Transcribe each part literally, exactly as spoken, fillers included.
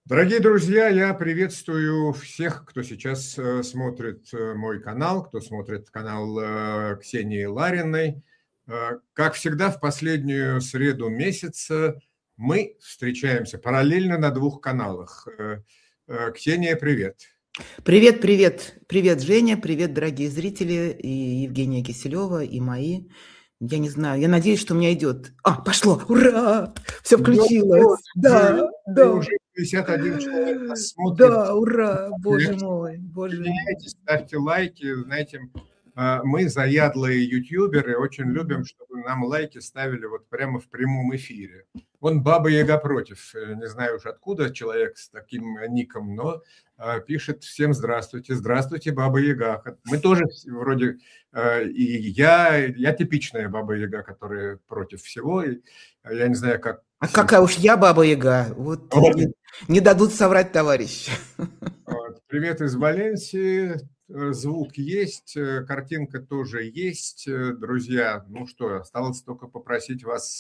Дорогие друзья, я приветствую всех, кто сейчас э, смотрит э, мой канал, кто смотрит канал э, Ксении Лариной. Э, как всегда, в последнюю среду месяца мы встречаемся параллельно на двух каналах. Э, э, Ксения, привет. Привет, привет, привет, Женя, привет, дорогие зрители, и Евгения Киселева, и мои. Я не знаю, я надеюсь, что у меня идет. А, пошло, ура! Все включилось. Да, да. Уже пятьдесят один человек нас смотрит. Да, ура, боже мой, боже мой. Присоединяйтесь, ставьте лайки. Знаете, мы заядлые ютуберы, очень любим, чтобы нам лайки ставили вот прямо в прямом эфире. Вон Баба Яга против. Не знаю уж откуда человек с таким ником, но пишет: всем здравствуйте. Здравствуйте, Баба Яга. Мы тоже вроде, и я, я типичная Баба Яга, которая против всего. Я не знаю, как... А какая уж я Баба Яга. Вот, вот. Не, не дадут соврать, товарищ. Вот. Привет из Валенсии. Звук есть, картинка тоже есть. Друзья, ну что, осталось только попросить вас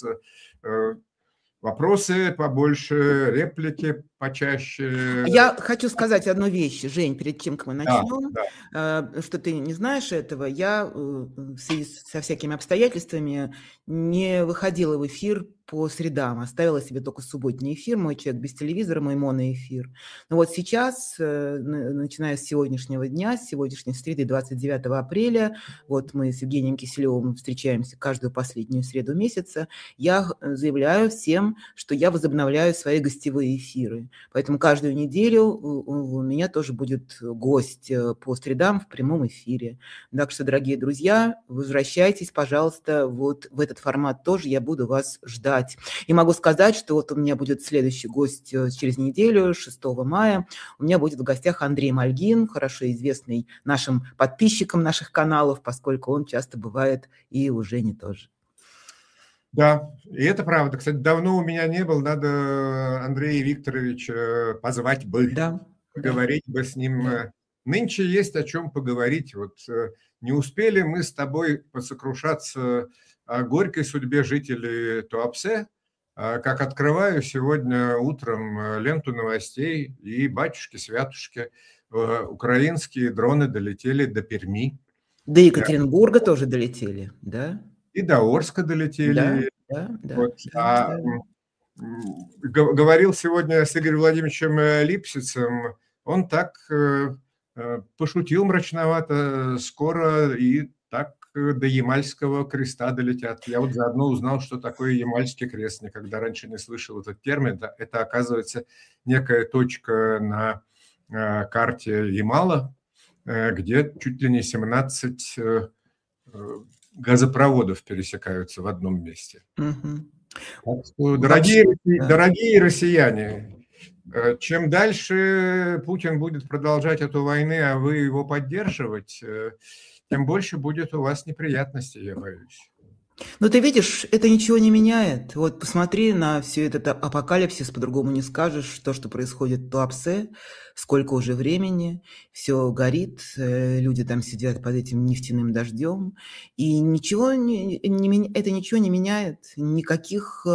вопросы побольше, реплики почаще. Я хочу сказать одну вещь, Жень, перед тем, как мы начнем, да, да. что ты не знаешь этого. Я в связи со всякими обстоятельствами не выходила в эфир по средам, оставила себе только субботний эфир, мой человек без телевизора, мой моноэфир. Но вот сейчас, начиная с сегодняшнего дня, с сегодняшней среды, двадцать девятого апреля, вот мы с Евгением Киселевым встречаемся каждую последнюю среду месяца, я заявляю всем, что я возобновляю свои гостевые эфиры. Поэтому каждую неделю у меня тоже будет гость по средам в прямом эфире. Так что, дорогие друзья, возвращайтесь, пожалуйста, вот в этот формат тоже, я буду вас ждать. И могу сказать, что вот у меня будет следующий гость через неделю, шестого мая. У меня будет в гостях Андрей Мальгин, хорошо известный нашим подписчикам наших каналов, поскольку он часто бывает и у Жени тоже. Да, и это правда. Кстати, давно у меня не был, надо Андрея Викторовича позвать бы, да, поговорить да. бы с ним. Да. Нынче есть о чем поговорить. Вот не успели мы с тобой посокрушаться о горькой судьбе жителей Туапсе, как открываю сегодня утром ленту новостей, и батюшки-святушки, украинские дроны долетели до Перми. До Екатеринбурга да. тоже долетели, да? И до Орска долетели. Да, да, вот. да, а, да. Говорил сегодня с Игорем Владимировичем Липсицем, он так пошутил мрачновато: скоро и так до Ямальского креста долетят. Я вот заодно узнал, что такое Ямальский крест. Никогда раньше не слышал этот термин. Это, оказывается, некая точка на карте Ямала, где чуть ли не семнадцать газопроводов пересекаются в одном месте. Угу. Дорогие, да. дорогие россияне, чем дальше Путин будет продолжать эту войну, а вы его поддерживать, тем больше будет у вас неприятностей, я боюсь. Ну, ты видишь, это ничего не меняет. Вот посмотри на все этот апокалипсис, по-другому не скажешь, то, что происходит в Туапсе, сколько уже времени, все горит, люди там сидят под этим нефтяным дождем, и ничего не, не, это ничего не меняет, никаких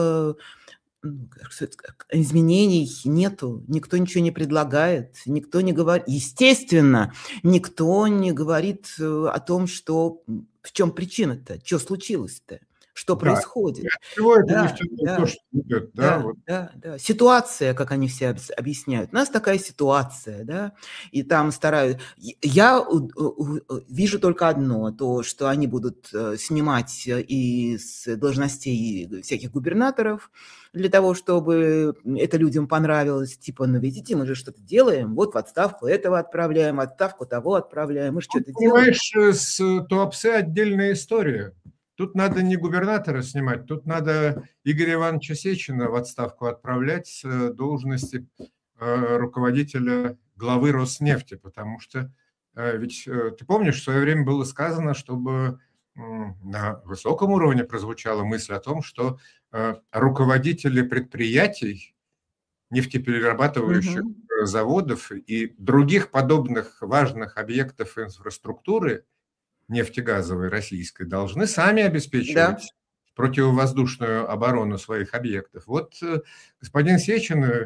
изменений нету, никто ничего не предлагает, никто не говорит, естественно, никто не говорит о том, что в чем причина-то, что случилось-то, что да. происходит. Это да, да, то, что идет, да, да, вот. да, да. Ситуация, как они все объясняют. У нас такая ситуация, да, и там стараются... Я вижу только одно, то, что они будут снимать из должностей всяких губернаторов для того, чтобы это людям понравилось. Типа, ну, видите, мы же что-то делаем, вот в отставку этого отправляем, в отставку того отправляем, мы что-то делаем. Понимаешь, с Туапсе отдельная история. Тут надо не губернатора снимать, тут надо Игоря Ивановича Сечина в отставку отправлять с должности руководителя главы Роснефти, потому что ведь ты помнишь, в свое время было сказано, чтобы на высоком уровне прозвучала мысль о том, что руководители предприятий, нефтеперерабатывающих угу. заводов и других подобных важных объектов инфраструктуры нефтегазовой российской должны сами обеспечивать да. противовоздушную оборону своих объектов. Вот господин Сечин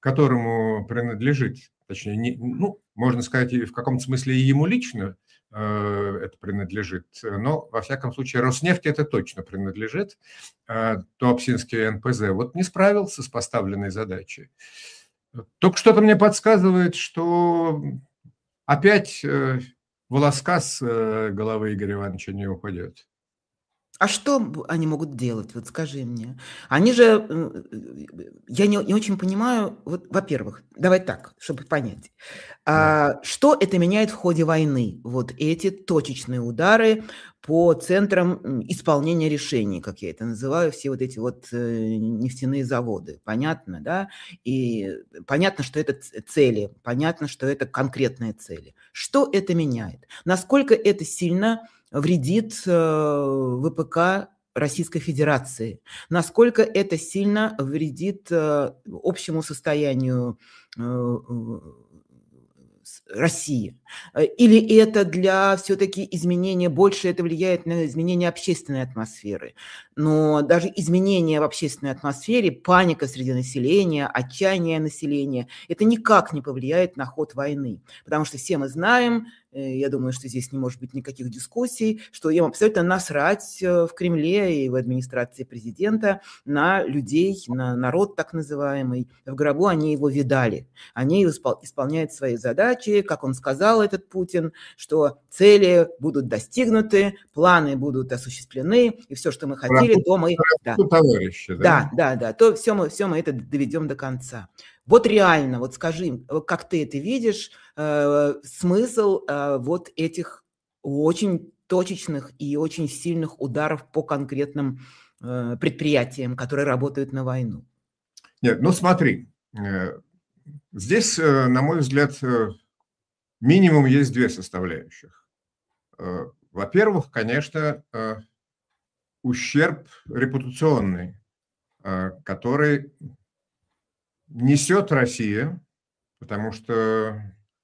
которому принадлежит, точнее, не, ну, можно сказать, и в каком-то смысле и ему лично э, это принадлежит, но, во всяком случае, Роснефти это точно принадлежит, э, Туапсинский эн пэ зэ, вот не справился с поставленной задачей. Только что-то мне подсказывает, что опять э, волоска с э, головы Игоря Ивановича не упадет. А что они могут делать? Вот скажи мне. Они же, я не, не очень понимаю, вот, во-первых, давай так, чтобы понять. Да. А, что это меняет в ходе войны? Вот эти точечные удары по центрам исполнения решений, как я это называю, все вот эти вот нефтяные заводы. Понятно, да? И понятно, что это цели, понятно, что это конкретные цели. Что это меняет? Насколько это сильно вредит вэ пэ ка Российской Федерации, насколько это сильно вредит общему состоянию России? Или это для все-таки изменения, больше это влияет на изменение общественной атмосферы? Но даже изменение в общественной атмосфере, паника среди населения, отчаяние населения, это никак не повлияет на ход войны. Потому что все мы знаем, я думаю, что здесь не может быть никаких дискуссий, что им абсолютно насрать в Кремле и в администрации президента на людей, на народ так называемый. В гробу они его видали. Они исполняют свои задачи, как он сказал, этот Путин, что цели будут достигнуты, планы будут осуществлены, и все, что мы хотели, то мы... Да. Товарищи, да? Да, да, да, то все мы, все мы это доведем до конца. Вот реально, вот скажи, как ты это видишь, э, смысл э, вот этих очень точечных и очень сильных ударов по конкретным э, предприятиям, которые работают на войну? Нет, ну смотри, здесь, на мой взгляд, минимум есть две составляющих. Во-первых, конечно, ущерб репутационный, который несет Россия, потому что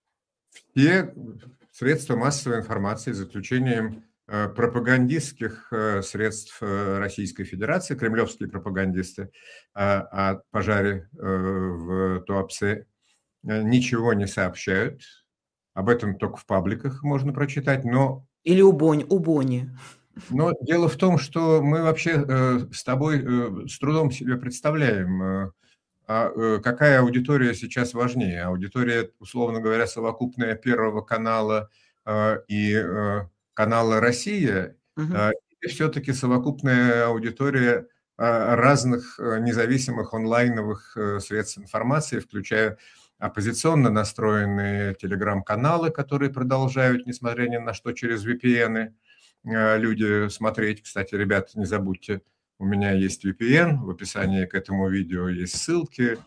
все средства массовой информации, за исключением пропагандистских средств Российской Федерации, кремлевские пропагандисты о пожаре в Туапсе ничего не сообщают. Об этом только в пабликах можно прочитать, но... Или у Бони. У Бони. Но дело в том, что мы вообще с тобой с трудом себе представляем, а какая аудитория сейчас важнее. Аудитория, условно говоря, совокупная Первого канала и канала «Россия», угу. Или все-таки совокупная аудитория разных независимых онлайновых средств информации, включая оппозиционно настроенные телеграм-каналы, которые продолжают, несмотря ни на что, через ви пи эн люди смотреть. Кстати, ребята, не забудьте, у меня есть ви пи эн, в описании к этому видео есть ссылки.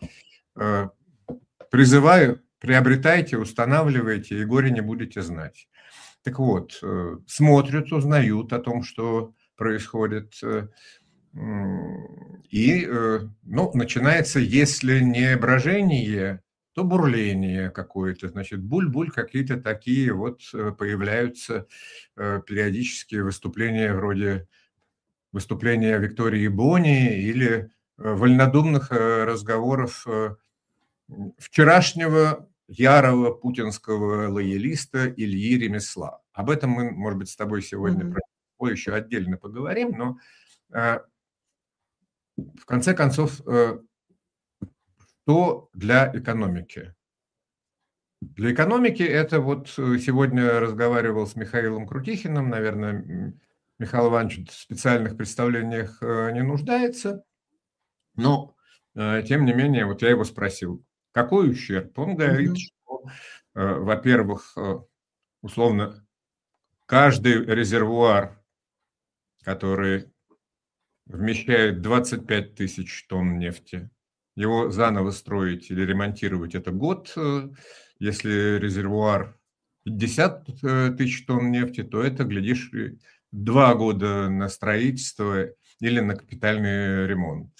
Призываю, приобретайте, устанавливайте, и горе не будете знать. Так вот, смотрят, узнают о том, что происходит. И ну, начинается, если не брожение, то бурление какое-то, значит, буль-буль, какие-то такие вот появляются периодически выступления вроде выступления Виктории Бони или вольнодумных разговоров вчерашнего ярого путинского лоялиста Ильи Ремесла. Об этом мы, может быть, с тобой сегодня mm-hmm. еще отдельно поговорим, но в конце концов, что для экономики? Для экономики это вот сегодня разговаривал с Михаилом Крутихиным, наверное, Михаил Иванович в специальных представлениях не нуждается, но тем не менее, вот я его спросил, какой ущерб? Он говорит, mm-hmm. что, во-первых, условно, каждый резервуар, который вмещает двадцать пять тысяч тонн нефти, его заново строить или ремонтировать – это год. Если резервуар пятьдесят тысяч тонн нефти, то это, глядишь, два года на строительство или на капитальный ремонт.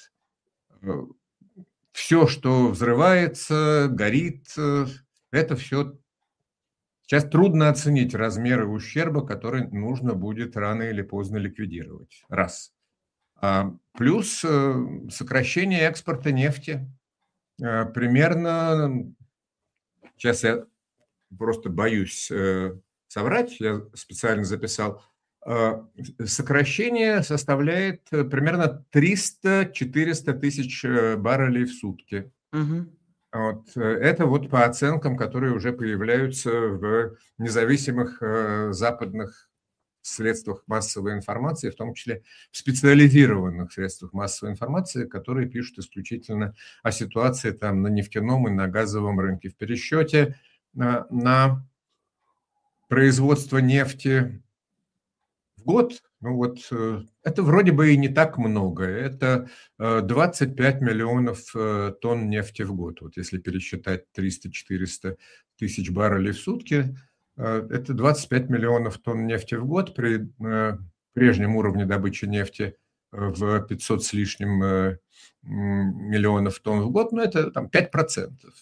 Все, что взрывается, горит, это все... Сейчас трудно оценить размеры ущерба, который нужно будет рано или поздно ликвидировать. Раз. Плюс сокращение экспорта нефти. примерно, сейчас я просто боюсь соврать, я специально записал, сокращение составляет примерно триста-четыреста тысяч баррелей в сутки. Угу. Вот. Это вот по оценкам, которые уже появляются в независимых западных средствах массовой информации, в том числе в специализированных средствах массовой информации, которые пишут исключительно о ситуации там на нефтяном и на газовом рынке. В пересчете на, на производство нефти в год, ну вот это вроде бы и не так много, это двадцать пять миллионов тонн нефти в год. Вот если пересчитать триста-четыреста тысяч баррелей в сутки, это двадцать пять миллионов тонн нефти в год при прежнем уровне добычи нефти в пятьсот с лишним миллионов тонн в год, ну это там пять процентов.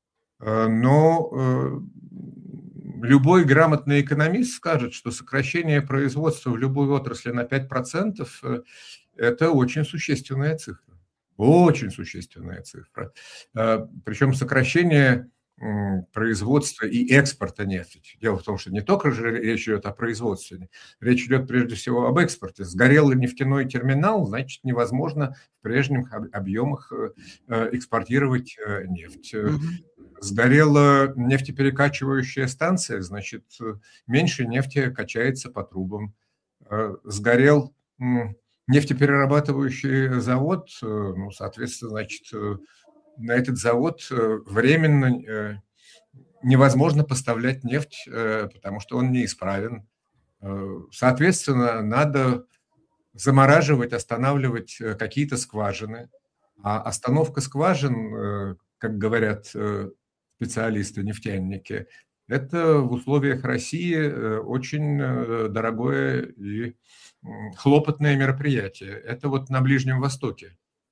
Но любой грамотный экономист скажет, что сокращение производства в любой отрасли на пять процентов – это очень существенная цифра. Очень существенная цифра. Причем сокращение производства и экспорта нефти. Дело в том, что не только же речь идет о производстве, речь идет прежде всего об экспорте. Сгорел нефтяной терминал, значит, невозможно в прежних объемах экспортировать нефть. Сгорела нефтеперекачивающая станция, значит, меньше нефти качается по трубам. Сгорел нефтеперерабатывающий завод, ну, соответственно, значит, на этот завод временно невозможно поставлять нефть, потому что он неисправен. Соответственно, надо замораживать, останавливать какие-то скважины. А остановка скважин, как говорят специалисты, нефтяники, это в условиях России очень дорогое и хлопотное мероприятие. Это вот на Ближнем Востоке,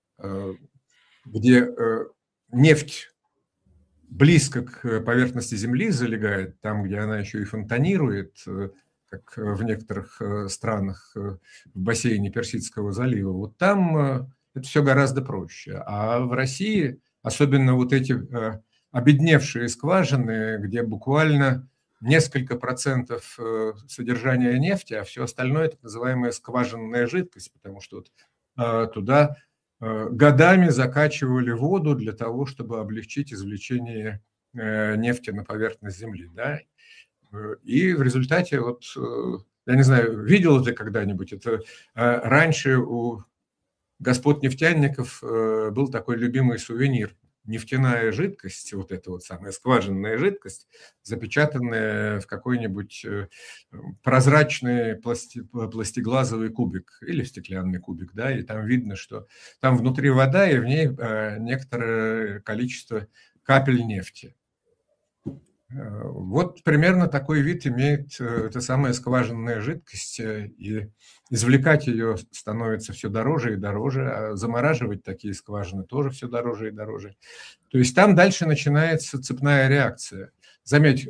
где нефть близко к поверхности Земли залегает, там, где она еще и фонтанирует, как в некоторых странах в бассейне Персидского залива, вот там это все гораздо проще. А в России, особенно вот эти обедневшие скважины, где буквально несколько процентов содержания нефти, а все остальное – так называемая скважинная жидкость, потому что вот туда годами закачивали воду для того, чтобы облегчить извлечение нефти на поверхность Земли. Да? И в результате, вот, я не знаю, видел ты когда-нибудь это, раньше у господ нефтяников был такой любимый сувенир. Нефтяная жидкость, вот эта вот самая скважинная жидкость, запечатанная в какой-нибудь прозрачный пласти, пластиглазовый кубик или стеклянный кубик, да, и там видно, что там внутри вода, и в ней некоторое количество капель нефти. Вот примерно такой вид имеет эта самая скважинная жидкость, и извлекать ее становится все дороже и дороже, а замораживать такие скважины тоже все дороже и дороже. То есть там дальше начинается цепная реакция. Заметь,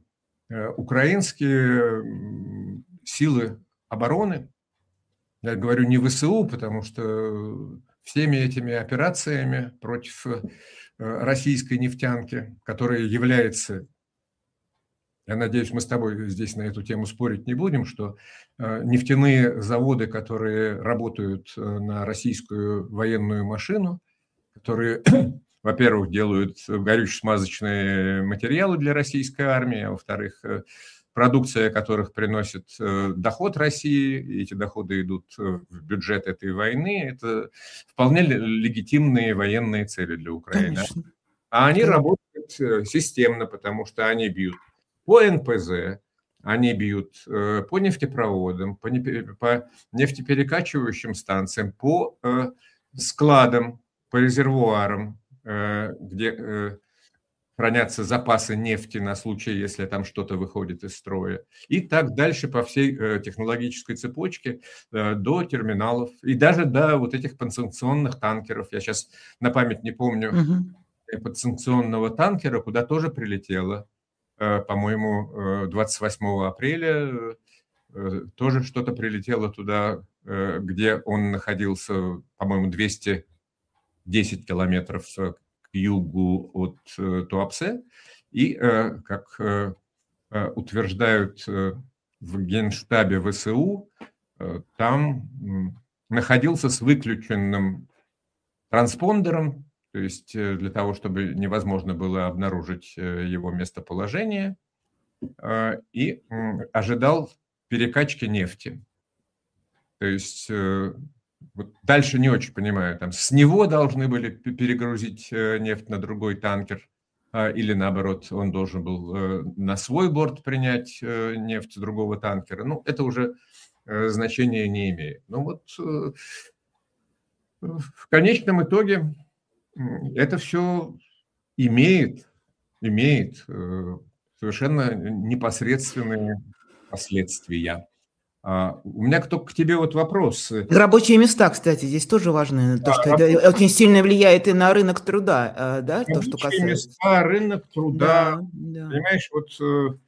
украинские силы обороны, я говорю не ВСУ, потому что всеми этими операциями против российской нефтянки, которая является... Я надеюсь, мы с тобой здесь на эту тему спорить не будем, что нефтяные заводы, которые работают на российскую военную машину, которые, во-первых, делают горюче-смазочные материалы для российской армии, а во-вторых, продукция которых приносит доход России, и эти доходы идут в бюджет этой войны, это вполне легитимные военные цели для Украины. Конечно. А они работают системно, потому что они бьют по эн пэ зэ, они бьют по нефтепроводам, по нефтеперекачивающим станциям, по складам, по резервуарам, где хранятся запасы нефти на случай, если там что-то выходит из строя. И так дальше по всей технологической цепочке до терминалов и даже до вот этих подсанкционных танкеров. Я сейчас на память не помню угу. подсанкционного танкера, куда тоже прилетело. По-моему, двадцать восьмого апреля тоже что-то прилетело туда, где он находился, по-моему, двести десять километров к югу от Туапсе. И, как утверждают в Генштабе ВСУ, там находился с выключенным транспондером, то есть для того, чтобы невозможно было обнаружить его местоположение, и ожидал перекачки нефти. То есть вот дальше не очень понимаю, там с него должны были перегрузить нефть на другой танкер, или наоборот, он должен был на свой борт принять нефть другого танкера. Ну, это уже значения не имеет. Но вот в конечном итоге это все имеет, имеет совершенно непосредственные последствия. А у меня только к тебе вот вопрос. Рабочие места, кстати, здесь тоже важно, то, да, что рабочие... это очень сильно влияет и на рынок труда, да, Рабочие то, что касается... места, рынок труда, да, да. Понимаешь, вот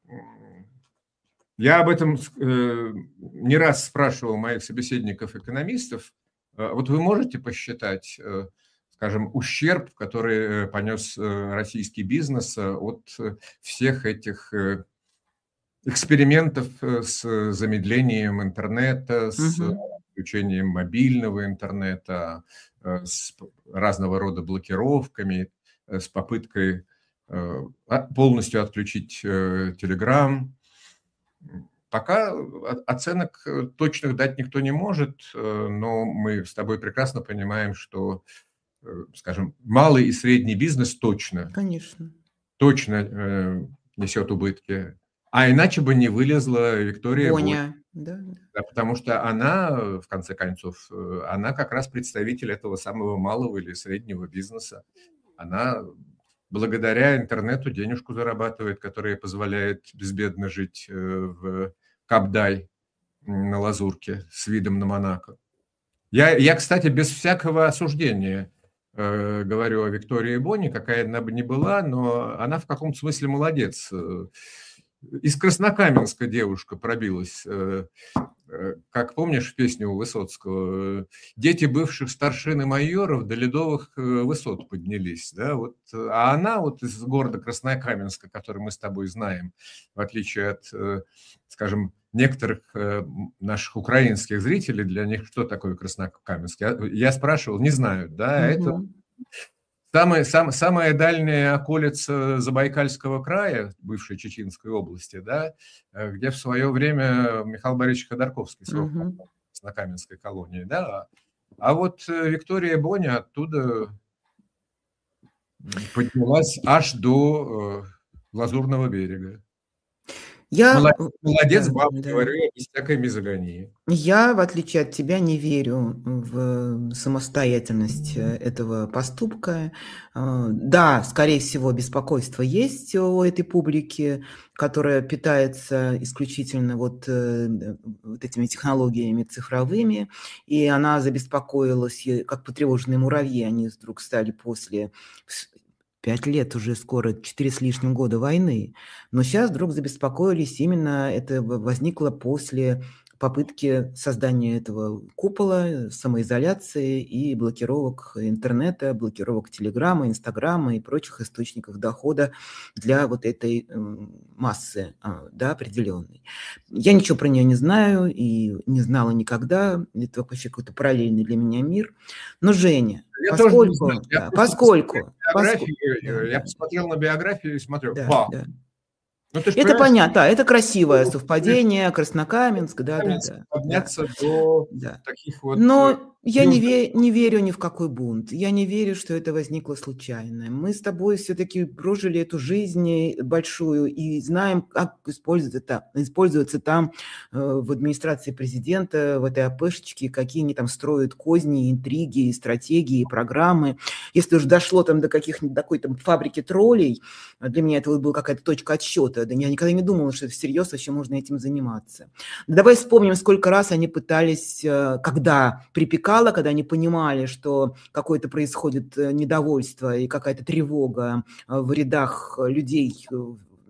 я об этом не раз спрашивал моих собеседников-экономистов. Вот вы можете посчитать, скажем, ущерб, который понес российский бизнес от всех этих экспериментов с замедлением интернета, с угу. включением мобильного интернета, с разного рода блокировками, с попыткой полностью отключить Telegram. Пока оценок точных дать никто не может, но мы с тобой прекрасно понимаем, что, скажем, малый и средний бизнес точно, Конечно. точно несет убытки. А иначе бы не вылезла Виктория Боня. Да. Да, потому что она, в конце концов, она как раз представитель этого самого малого или среднего бизнеса. Она благодаря интернету денежку зарабатывает, которая позволяет безбедно жить в Кабдай на Лазурке с видом на Монако. Я, я кстати, без всякого осуждения э, говорю о Виктории Бони, какая она бы ни была, но она в каком-то смысле молодец. Из Краснокаменска девушка пробилась, как помнишь песню у Высоцкого, дети бывших старшин и майоров до ледовых высот поднялись, да, вот, а она вот из города Краснокаменска, который мы с тобой знаем, в отличие от, скажем, некоторых наших украинских зрителей, для них что такое Краснокаменск? Я, я спрашивал, не знают, да, угу. Это... Самая, сам, самая дальняя околица Забайкальского края, бывшей Чеченской области, да, где в свое время Михаил Борисович Ходорковский срок uh-huh. на Каменской колонии. Да. А вот Виктория Боня оттуда поднялась аж до Лазурного берега. Я... Молодец, молодец да, баба, да. Говорю, без всякой мизогонии. Я, в отличие от тебя, не верю в самостоятельность этого поступка. Да, скорее всего, беспокойство есть у этой публики, которая питается исключительно вот, вот этими технологиями цифровыми, и она забеспокоилась, как потревоженные муравьи, они вдруг стали после... Пять лет уже скоро, четыре с лишним года войны. Но сейчас вдруг забеспокоились, именно это возникло после попытки создания этого купола, самоизоляции и блокировок интернета, блокировок Телеграма, Инстаграма и прочих источников дохода для вот этой массы, да, определенной. Я ничего про нее не знаю и не знала никогда. Это вообще какой-то параллельный для меня мир. Но, Женя, я поскольку... Я, да, поскольку, поскольку я да, посмотрел на биографию и смотрю, да, вау. Да. Ну, это понимаешь? Понятно, да, это красивое совпадение, Краснокаменск, да, да, да. Подняться да. до да. таких вот... Но я не, ве- не верю ни в какой бунт, я не верю, что это возникло случайно. Мы с тобой все-таки прожили эту жизнь большую и знаем, как используется, используется там э, в администрации президента, в этой АПшечке, какие они там строят козни, интриги, стратегии, программы. Если уж дошло там до каких-нибудь такой там фабрики троллей, для меня это была какая-то точка отсчета. Да, я никогда не думала, что всерьез вообще можно этим заниматься. Давай вспомним, сколько раз они пытались, когда припекало, когда они понимали, что какое-то происходит недовольство и какая-то тревога в рядах людей,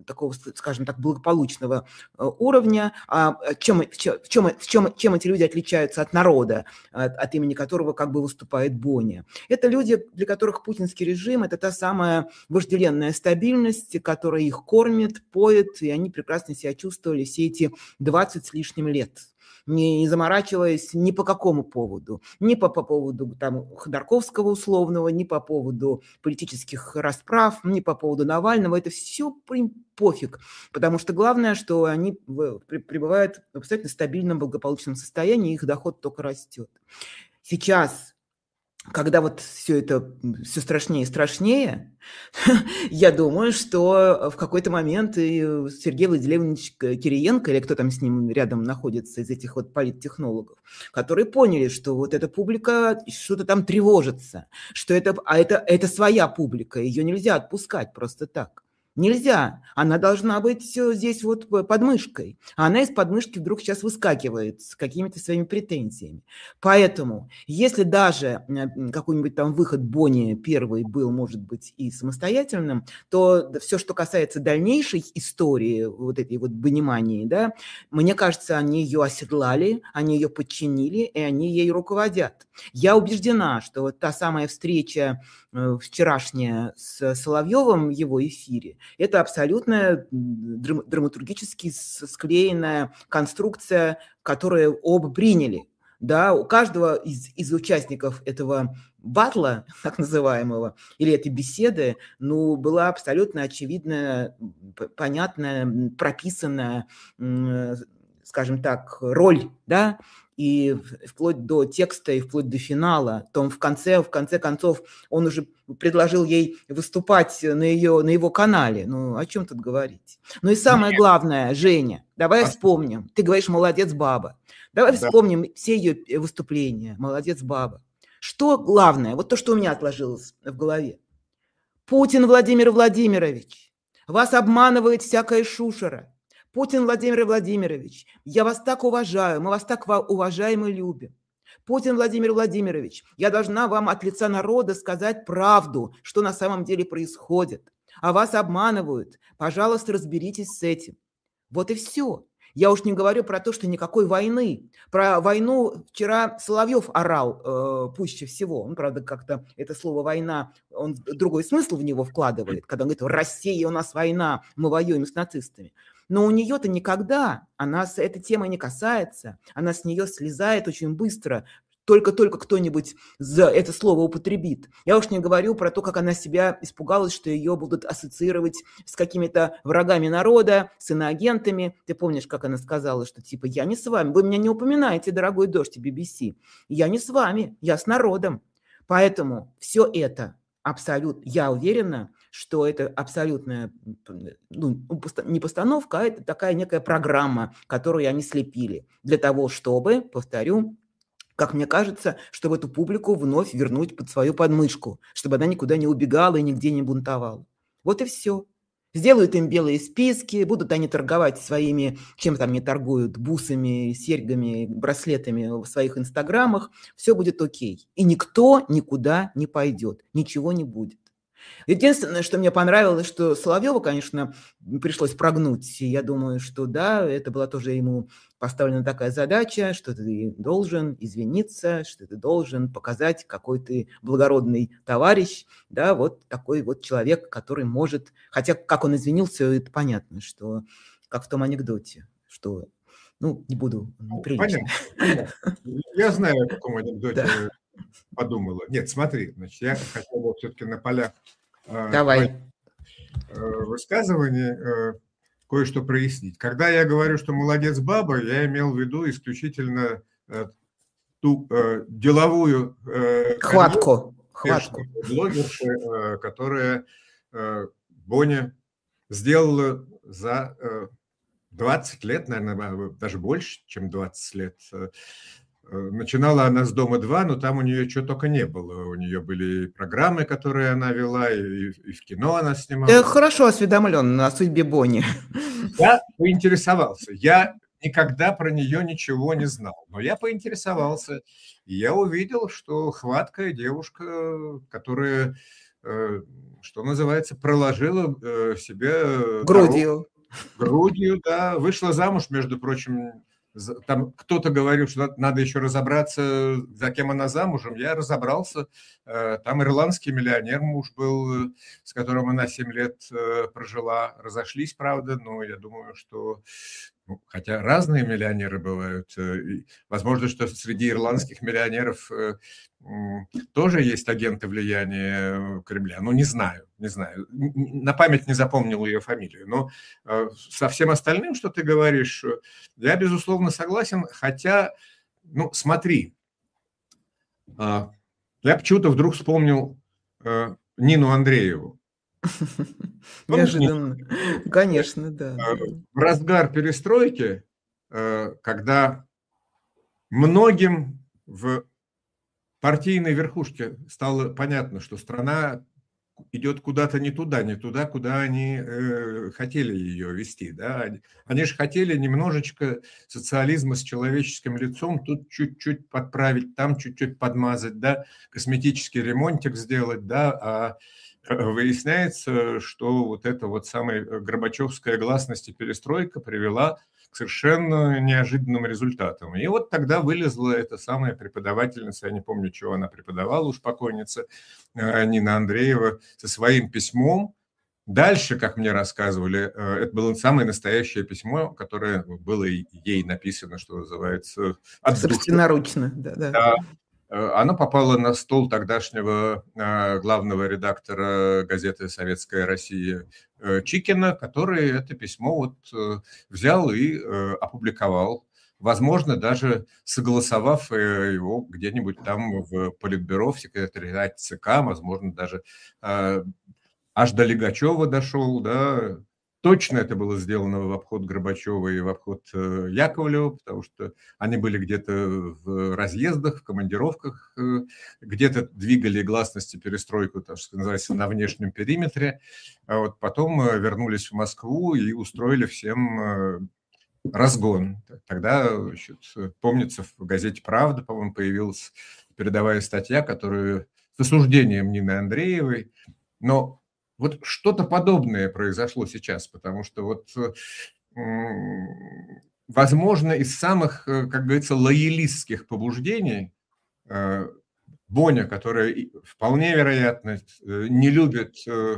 такого, скажем так, благополучного уровня. А чем, в чем, в чем, в чем, чем эти люди отличаются от народа, от, от имени которого как бы выступает Боня? Это люди, для которых путинский режим – это та самая вожделенная стабильность, которая их кормит, поет, и они прекрасно себя чувствовали все эти двадцать с лишним лет, не, не заморачиваясь ни по какому поводу, ни по, по поводу там, Ходорковского условного, ни по поводу политических расправ, ни по поводу Навального. Это все пофиг, потому что главное, что они пребывают в абсолютно стабильном, благополучном состоянии, их доход только растет. Сейчас, когда вот все это все страшнее и страшнее, я думаю, что в какой-то момент и Сергей Владимирович Кириенко, или кто там с ним рядом находится из этих вот политтехнологов, которые поняли, что вот эта публика что-то там тревожится, что это, а это, это своя публика, ее нельзя отпускать просто так. Нельзя. Она должна быть здесь вот под мышкой. А она из подмышки вдруг сейчас выскакивает с какими-то своими претензиями. Поэтому, если даже какой-нибудь там выход Бони первый был, может быть, и самостоятельным, то все, что касается дальнейшей истории вот этой вот бонимании, да, мне кажется, они ее оседлали, они ее подчинили, и они ей руководят. Я убеждена, что вот та самая встреча вчерашняя с Соловьевым в его эфире, это абсолютно драматургически склеенная конструкция, которую оба приняли. Да, у каждого из, из участников этого батла, так называемого, или этой беседы, ну, была абсолютно очевидная, понятная, прописанная, скажем так, роль, да, и вплоть до текста, и вплоть до финала. Том в конце, в конце концов, он уже предложил ей выступать на, ее, на его канале. Ну, о чем тут говорить? Ну и самое главное, Женя, давай вспомним. Ты говоришь, молодец, баба. Давай да. вспомним все ее выступления. Молодец, баба. Что главное? Вот то, что у меня отложилось в голове. Путин Владимир Владимирович, вас обманывает всякая шушера. Путин Владимир Владимирович, я вас так уважаю, мы вас так уважаем и любим. Путин Владимир Владимирович, я должна вам от лица народа сказать правду, что на самом деле происходит. А вас обманывают. Пожалуйста, разберитесь с этим. Вот и все. Я уж не говорю про то, что никакой войны. Про войну вчера Соловьев орал э, пуще всего. Он, правда, как-то это слово «война», он другой смысл в него вкладывает, когда он говорит: «Россия, у нас война, мы воюем с нацистами». Но у нее-то никогда, она с этой темой не касается, она с нее слезает очень быстро, только-только кто-нибудь за это слово употребит. Я уж не говорю про то, как она себя испугалась, что ее будут ассоциировать с какими-то врагами народа, с иноагентами. Ты помнишь, как она сказала, что типа «я не с вами, вы меня не упоминаете, дорогой дождь би би си, я не с вами, я с народом». Поэтому все это абсолютно, я уверена, что это абсолютная, ну, не постановка, а это такая некая программа, которую они слепили для того, чтобы, повторю, как мне кажется, чтобы эту публику вновь вернуть под свою подмышку, чтобы она никуда не убегала и нигде не бунтовала. Вот и все. Сделают им белые списки, будут они торговать своими, чем там они торгуют, бусами, серьгами, браслетами в своих инстаграмах, все будет окей. И никто никуда не пойдет, ничего не будет. Единственное, что мне понравилось, что Соловьеву, конечно, пришлось прогнуть. И я думаю, что да, это была тоже ему поставлена такая задача, что ты должен извиниться, что ты должен показать, какой ты благородный товарищ, да, вот такой вот человек, который может, хотя как он извинился, это понятно, что как в том анекдоте, что, ну, не буду, неприлично. Понятно, понятно. Я знаю, о каком анекдоте да. подумала. Нет, смотри, значит, я хотел бы все-таки на полях Давай. высказываний кое-что прояснить. Когда я говорю, что молодец баба, я имел в виду исключительно ту деловую хватку, хватку. блогерши, которая Боня сделала за двадцать лет, наверное, даже больше, чем двадцать лет. Начинала она с «Дома-два», но там у нее чего только не было. У нее были программы, которые она вела, и, и в кино она снимала. Ты хорошо осведомлен о судьбе Бони. Я поинтересовался. Я никогда про нее ничего не знал. Но я поинтересовался, и я увидел, что хваткая девушка, которая что называется, проложила себе грудью. Дорогу, грудью, да, вышла замуж, между прочим. Там кто-то говорил, что надо еще разобраться, за кем она замужем. Я разобрался. Там ирландский миллионер муж был, с которым она семь лет прожила. Разошлись, правда, но я думаю, что... Ну, хотя разные миллионеры бывают. Возможно, что среди ирландских миллионеров тоже есть агенты влияния Кремля. Ну, не знаю, не знаю. На память не запомнил ее фамилию. Но со всем остальным, что ты говоришь, я, безусловно, согласен. Хотя, ну, смотри, я почему-то вдруг вспомнил Нину Андрееву. Неожиданно. Конечно, да. В разгар перестройки, когда многим в партийной верхушке стало понятно, что страна идет куда-то не туда, не туда, куда они хотели ее вести. Да? Они же хотели немножечко социализма с человеческим лицом, тут чуть-чуть подправить, там чуть-чуть подмазать, да? Косметический ремонтик сделать, да, а выясняется, что вот эта вот самая горбачевская гласность и перестройка привела к совершенно неожиданным результатам. И вот тогда вылезла эта самая преподавательница, я не помню, чего она преподавала, уж покойница, Нина Андреева, со своим письмом. Дальше, как мне рассказывали, это было самое настоящее письмо, которое было ей написано, что называется, от души. Собственноручно, да-да. Да. Оно попало на стол тогдашнего главного редактора газеты «Советская Россия» Чикина, который это письмо вот взял и опубликовал. Возможно, даже согласовав его где-нибудь там в политбюро, в секретариате ЦК, возможно, даже аж до Лигачева дошел, да. Точно это было сделано в обход Горбачева и в обход Яковлева, потому что они были где-то в разъездах, в командировках, где-то двигали гласность и перестройку, так что называется, на внешнем периметре. А вот потом вернулись в Москву и устроили всем разгон. Тогда, значит, помнится, в газете «Правда», по-моему, появилась передовая статья, которую с осуждением Нины Андреевой, но вот что-то подобное произошло сейчас, потому что вот, возможно, из самых, как говорится, лоялистских побуждений Боня, которая вполне вероятно не любит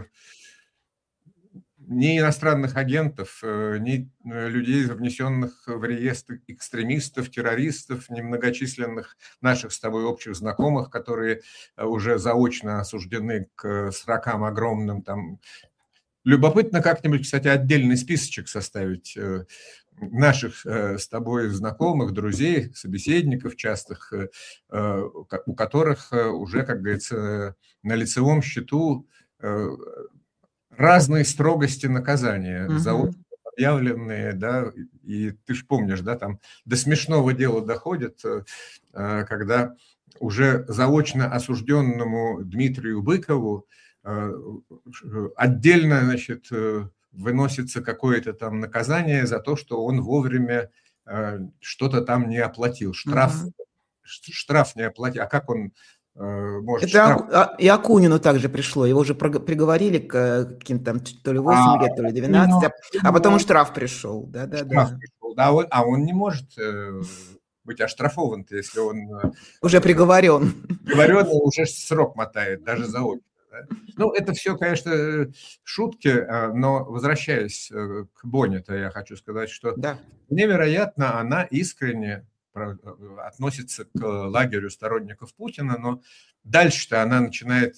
ни иностранных агентов, ни людей, внесенных в реестр экстремистов, террористов, ни многочисленных наших с тобой общих знакомых, которые уже заочно осуждены к срокам огромным. Там. Любопытно как-нибудь, кстати, отдельный списочек составить наших с тобой знакомых, друзей, собеседников частых, у которых уже, как говорится, на лицевом счету разные строгости наказания, uh-huh. заочно объявленные, да, и ты ж помнишь, да, там до смешного дела доходит, когда уже заочно осужденному Дмитрию Быкову отдельно, значит, выносится какое-то там наказание за то, что он вовремя что-то там не оплатил, штраф, uh-huh. штраф не оплатил, а как он... Может, это штраф... и Акунину также пришло. Его же приговорили к каким-то там то ли восемь а, лет, то ли двенадцать, ну, а, а потом штраф пришел. Да, да, штраф да. Пришел, да, он, а он не может э, быть оштрафован, если он... Уже приговорен. Приговорен, уже срок мотает, даже заочно. Да? Ну, это все, конечно, шутки, но возвращаясь к Боне-то, я хочу сказать, что да. невероятно она искренне относится к лагерю сторонников Путина, но дальше-то она начинает,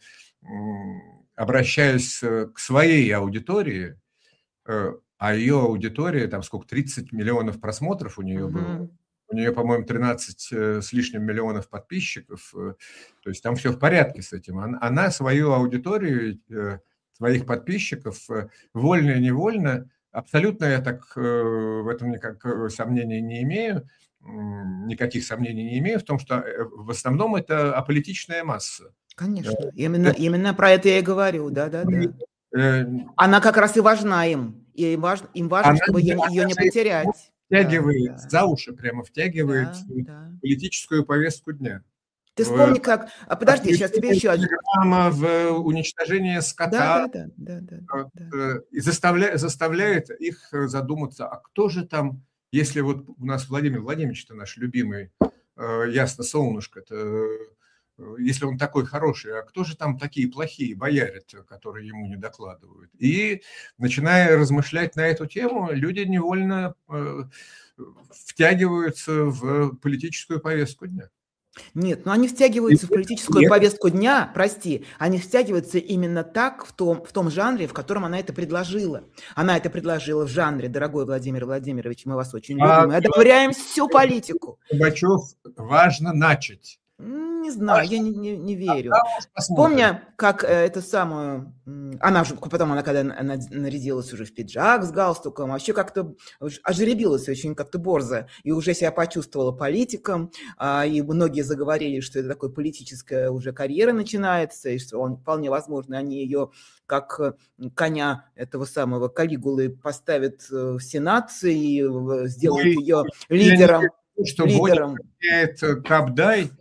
обращаясь к своей аудитории, а ее аудитория, там сколько, тридцать миллионов просмотров у нее uh-huh. было, у нее, по-моему, тринадцать с лишним миллионов подписчиков, то есть там все в порядке с этим. Она свою аудиторию, своих подписчиков, вольно-невольно, абсолютно я так в этом никак сомнений не имею, никаких сомнений не имею в том, что в основном это аполитичная масса. Конечно, именно, это... именно про это я и говорю, да-да-да. Она как раз и важна им, и им важно, им важно она, чтобы ее, ее не потерять. Втягивает да, да. за уши, прямо втягивает да, да. политическую повестку дня. Ты в вспомни, как... А подожди, сейчас тебе еще... телеграмма, в уничтожение скота. Да, да, да, да, да, Вот, да. э, и заставля, заставляет их э, задуматься, а кто же там, если вот у нас Владимир Владимирович-то наш любимый, э, ясно, солнышко-то, э, если он такой хороший, а кто же там такие плохие бояре, которые ему не докладывают? И начиная размышлять на эту тему, люди невольно э, втягиваются в политическую повестку дня. Нет, но они втягиваются в политическую повестку дня, прости, они втягиваются именно так, в том, в том жанре, в котором она это предложила. Она это предложила в жанре, дорогой Владимир Владимирович, мы вас очень А, любим, мы одобряем всю политику. Горбачев, важно начать. Не знаю, я не, не, не верю. А Вспомни, как э, это самую... Она же, потом она когда нарядилась уже в пиджак с галстуком, вообще как-то ожеребилась очень как-то борзо, и уже себя почувствовала политиком, а, и многие заговорили, что это такая политическая уже карьера начинается, и что он, вполне возможно, они ее как коня этого самого Калигулы поставят в Сенат и сделают Ой, ее лидером. Не что лидером. Кабдай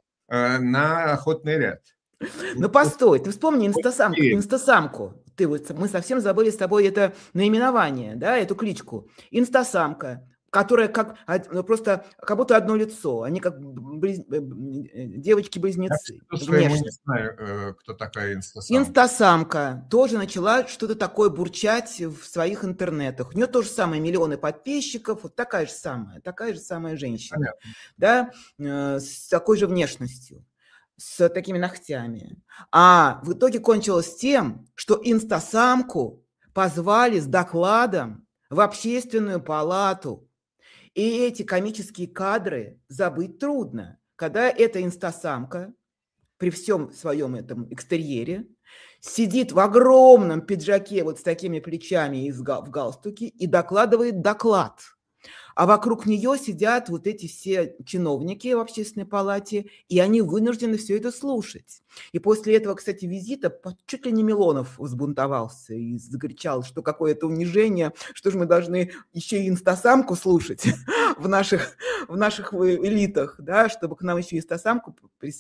на охотный ряд. Ну постой, ты вспомни инстасамку, инстасамку. Ты вот, мы совсем забыли с тобой это наименование, да, эту кличку. Инстасамка, которая как просто как будто одно лицо, они как близ... девочки-близнецы. Я не знаю, кто такая инстасамка. Инстасамка тоже начала что-то такое бурчать в своих интернетах. У нее тоже самое миллионы подписчиков, вот такая же самая, такая же самая женщина, да, с такой же внешностью, с такими ногтями. А в итоге кончилось тем, что инстасамку позвали с докладом в общественную палату. И эти комические кадры забыть трудно, когда эта инстасамка при всем своем этом экстерьере сидит в огромном пиджаке вот с такими плечами и в галстуке и докладывает доклад. А вокруг нее сидят вот эти все чиновники в общественной палате, и они вынуждены все это слушать. И после этого, кстати, визита чуть ли не Милонов взбунтовался и закричал, что какое-то унижение, что же мы должны еще и инстасамку слушать в наших, в наших элитах, да, чтобы к нам еще и инстасамку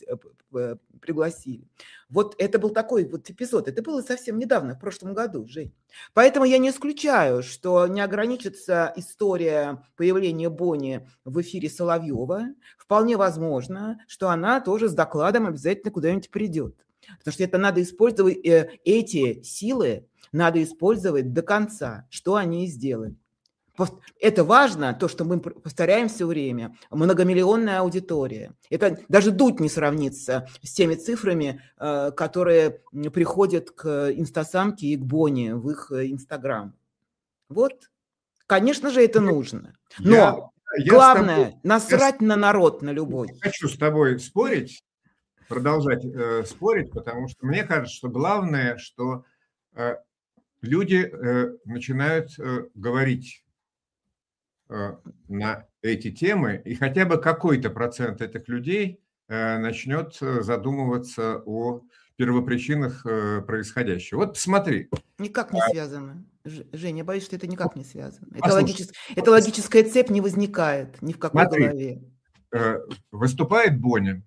пригласили. Вот это был такой вот эпизод. Это было совсем недавно, в прошлом году, Жень. Поэтому я не исключаю, что не ограничится история появления Бони в эфире Соловьева. Вполне возможно, что она тоже с докладом обязательно куда-нибудь придет. Потому что это надо использовать, эти силы надо использовать до конца, что они и сделали. Это важно, то, что мы повторяем все время. Многомиллионная аудитория. Это даже Дудь не сравнится с теми цифрами, которые приходят к инстасамке и к Бони в их Инстаграм. Вот. Конечно же, это нужно. Но я, я главное, тобой, насрать я, на народ, на любой. Не хочу с тобой спорить, продолжать э, спорить, потому что мне кажется, что главное, что э, люди э, начинают э, говорить на эти темы, и хотя бы какой-то процент этих людей начнет задумываться о первопричинах происходящего. Вот посмотри. Никак не связано. Женя, я боюсь, что это никак не связано. Это, логичес... это логическая цепь не возникает ни в какой Смотри, голове. Выступает Боня.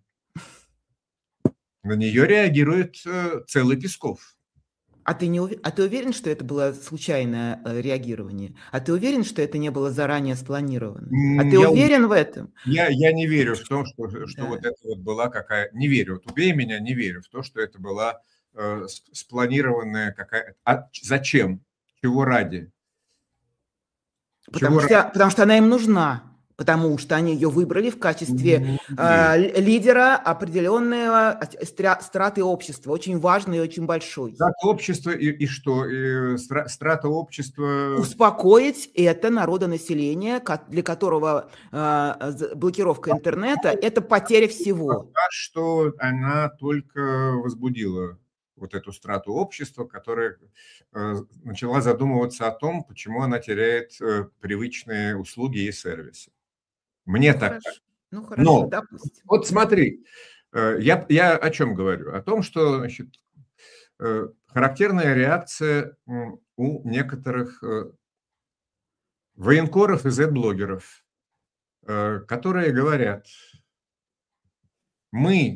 На нее реагирует целый Песков. А ты, не ув... а ты уверен, что это было случайное реагирование? А ты уверен, что это не было заранее спланировано? А ты я уверен в этом? Я, я не верю в то, что, что да. вот это вот была какая... Не верю. Вот убей меня, не верю в то, что это была э, спланированная какая... А зачем? Чего ради? Потому, Чего что, ради? потому что она им нужна. Потому что они ее выбрали в качестве э, лидера определенного страты общества, очень важной и очень большой. Страта общества и, и что? И страта общества... Успокоить это народонаселение, для которого э, блокировка интернета – это потеря всего. Пока что она только возбудила вот эту страту общества, которая э, начала задумываться о том, почему она теряет э, привычные услуги и сервисы. Мне ну, так. Хорошо. Ну, хорошо, Но допустим. вот смотри, я, я о чем говорю? О том, что значит, характерная реакция у некоторых военкоров и зет-блогеров, которые говорят, мы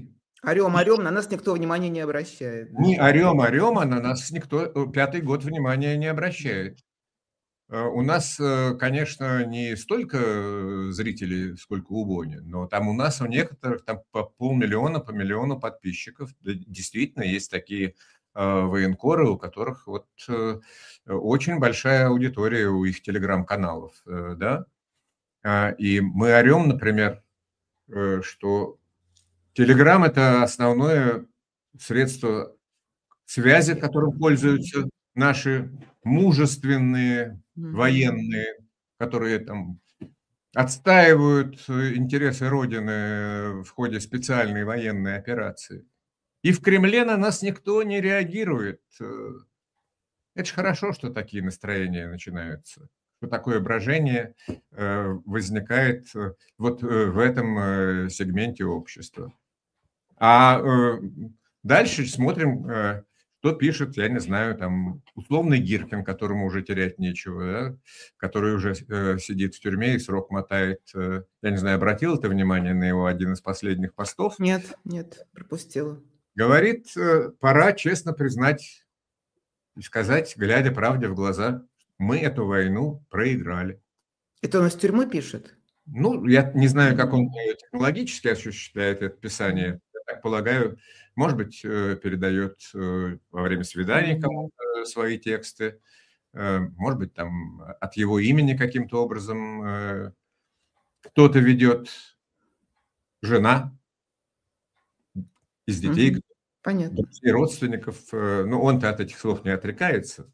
Орем, орем, на нас никто внимания не обращает. Да. Не орем, орем, а на нас никто пятый год внимания не обращает. У нас, конечно, не столько зрителей, сколько у Бони, но там у нас у некоторых там по полмиллиона, по миллиону подписчиков. Действительно, есть такие военкоры, у которых вот очень большая аудитория у их телеграм-каналов, да. И мы орем, например, что Телеграм – это основное средство связи, которым пользуются наши мужественные военные, которые там отстаивают интересы Родины в ходе специальной военной операции. И в Кремле на нас никто не реагирует. Это же хорошо, что такие настроения начинаются, что такое брожение возникает вот в этом сегменте общества. А дальше смотрим, что пишет, я не знаю, там, условный Гиркин, которому уже терять нечего, да? Который уже сидит в тюрьме и срок мотает. Я не знаю, обратил ты внимание на его один из последних постов? Нет, нет, пропустила. Говорит, пора честно признать и сказать, глядя правде в глаза, мы эту войну проиграли. Это он из тюрьмы пишет? Ну, я не знаю, как он технологически осуществляет это писание. Я так полагаю, может быть, передает во время свиданий кому-то свои тексты, может быть, там от его имени каким-то образом кто-то ведет, жена, из детей, Угу. Понятно. Друзей, родственников. Ну, он-то от этих слов не отрекается.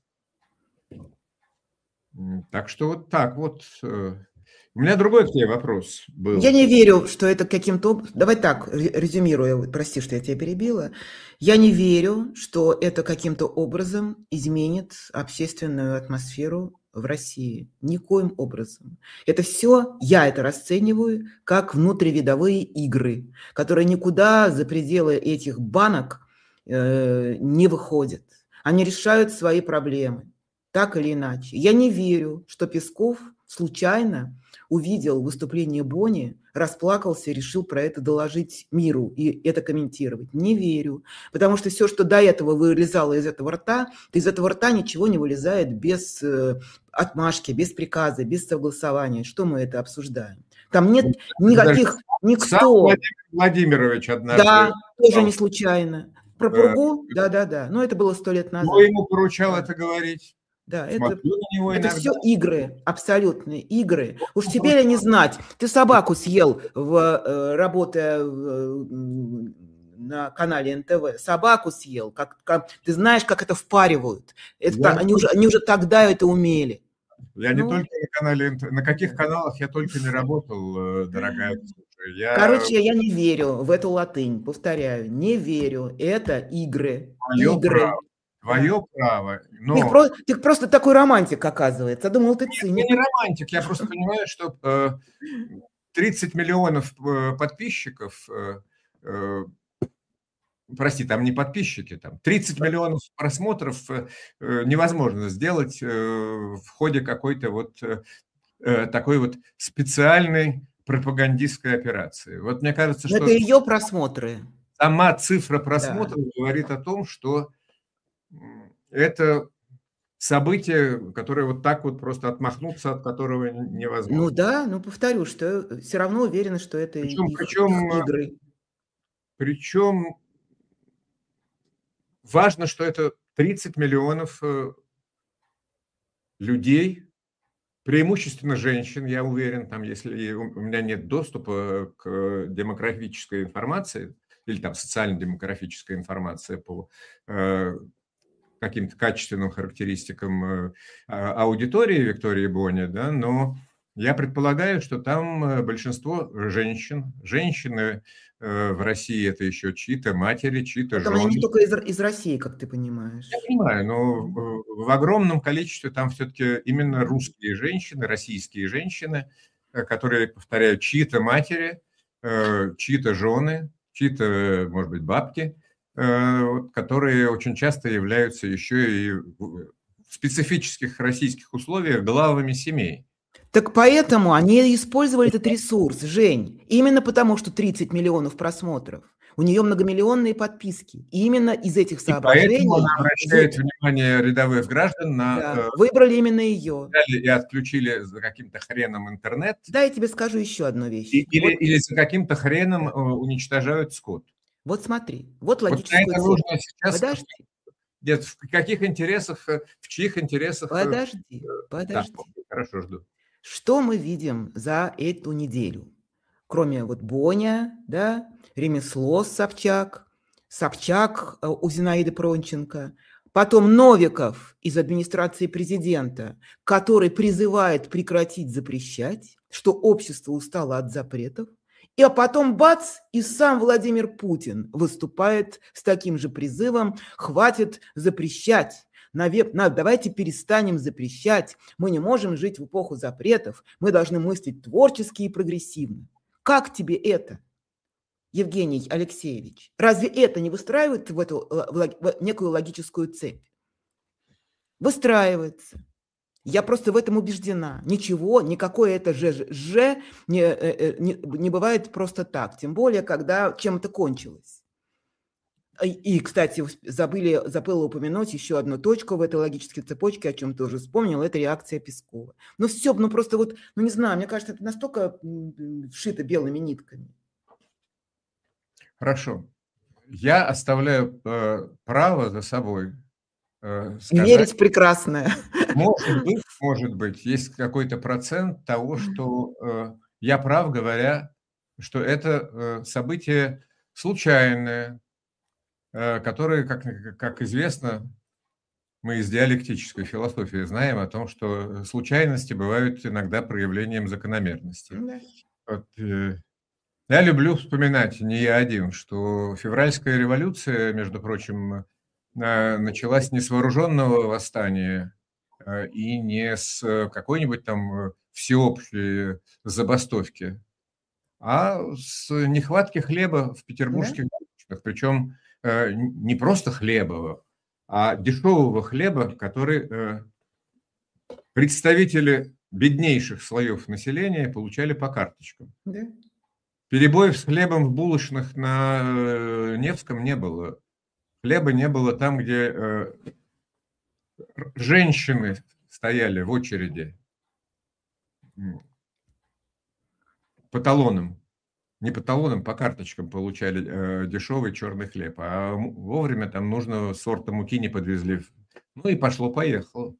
Так что вот так вот. У меня другой к тебе вопрос был. Я не верю, что это каким-то... Давай так, резюмируя, прости, что я тебя перебила. Я не верю, что это каким-то образом изменит общественную атмосферу в России. Никоим образом. Это все, я это расцениваю, как внутривидовые игры, которые никуда за пределы этих банок э, не выходят. Они решают свои проблемы, так или иначе. Я не верю, что Песков случайно увидел выступление Бони, расплакался и решил про это доложить миру и это комментировать. Не верю. Потому что все, что до этого вылезало из этого рта, из этого рта ничего не вылезает без отмашки, без приказа, без согласования. Что мы это обсуждаем? Там нет никаких... Никто... Сам Владимир Владимирович однажды... Да, тоже не случайно. Про Пургу? Да-да-да. Но это было сто лет назад. Кто ему поручал это говорить? Да, это, это все игры, абсолютные игры. Уж тебе ли не знать, ты собаку съел, в, работая в, на канале эн тэ вэ, собаку съел, как, как, ты знаешь, как это впаривают. Это, я они, уже, они уже тогда это умели. Я ну, не только на канале эн тэ вэ, на каких каналах я только не работал, дорогая. Я... Короче, я не верю в эту латынь, повторяю, не верю. Это игры. Твое игры. Право. Твое право. Но... Ты, про, ты просто такой романтик, оказывается. Я думал, ты циник. Я не романтик, я просто понимаю, что э, тридцать миллионов подписчиков, э, э, прости, там не подписчики, там тридцать миллионов просмотров э, невозможно сделать э, в ходе какой-то вот э, такой вот специальной пропагандистской операции. Вот мне кажется, Но что... это ее просмотры. Сама цифра просмотров да. говорит о том, что это событие, которое вот так вот просто отмахнуться от которого невозможно. Ну да, ну повторю, что все равно уверена, что это причем, их, причем, их игры. Причем важно, что это тридцать миллионов людей, преимущественно женщин, я уверен, там, если у меня нет доступа к демографической информации или там социально-демографической информации по э, каким-то качественным характеристикам э, аудитории Виктории Бони, да, но я предполагаю, что там большинство женщин. Женщины э, в России это еще чьи-то матери, чьи-то жены. Это не только из, из России, как ты понимаешь. Я понимаю, но в, в огромном количестве там все-таки именно русские женщины, российские женщины, которые, повторяю, чьи-то матери, э, чьи-то жены, чьи-то, может быть, бабки, э, которые очень часто являются еще и в специфических российских условиях главами семей. Так поэтому они использовали этот ресурс, Жень, именно потому, что тридцать миллионов просмотров. У нее многомиллионные подписки. И именно из этих И поэтому она соображений обращает вы, внимание рядовых граждан на да, э, выбрали именно ее. взяли и отключили за каким-то хреном интернет, Да, я тебе скажу еще одну и- вещь. или, Вот, или за каким-то хреном да. э, уничтожают скот. Вот смотри, вот Вот на логическую это цепь. нужно сейчас, Подожди, нет, в каких интересах, э, в чьих интересах, э, подожди, да, подожди. хорошо, жду. Что мы видим за эту неделю? Кроме вот Боня, да, Ремесло Собчак, Собчак э, у Зинаиды Пронченко, потом Новиков из администрации президента, который призывает прекратить запрещать, что общество устало от запретов, и а потом бац, и сам Владимир Путин выступает с таким же призывом: хватит запрещать. Навек, на, давайте перестанем запрещать. Мы не можем жить в эпоху запретов. Мы должны мыслить творчески и прогрессивно. Как тебе это, Евгений Алексеевич? Разве это не выстраивает в эту в некую логическую цепь? Выстраивается. Я просто в этом убеждена. Ничего, никакое это же, же не, не, не бывает просто так. Тем более, когда чем-то кончилось. И, кстати, забыли, забыла упомянуть еще одну точку в этой логической цепочке, о чем ты уже вспомнил, это реакция Пескова. Ну все, ну просто вот, ну не знаю, мне кажется, это настолько вшито белыми нитками. Хорошо. Я оставляю э, право за собой э, сказать. Верить прекрасное. Может быть, может быть, есть какой-то процент того, что э, я прав, говоря, что это э, событие случайное, э, которое, как, как известно, мы из диалектической философии знаем о том, что случайности бывают иногда проявлением закономерности. Да. Вот, э, я люблю вспоминать, не я один, что февральская революция, между прочим, э, началась не с вооруженного восстания и не с какой-нибудь там всеобщей забастовки, а с нехватки хлеба в петербургских булочных. Причем не просто хлеба, а дешевого хлеба, который представители беднейших слоев населения получали по карточкам. Да. Перебоев с хлебом в булочных на Невском не было. Хлеба не было там, где женщины стояли в очереди по талонам. Не по талонам, по карточкам получали э, дешевый черный хлеб. А вовремя там нужного сорта муки не подвезли. Ну и пошло-поехало.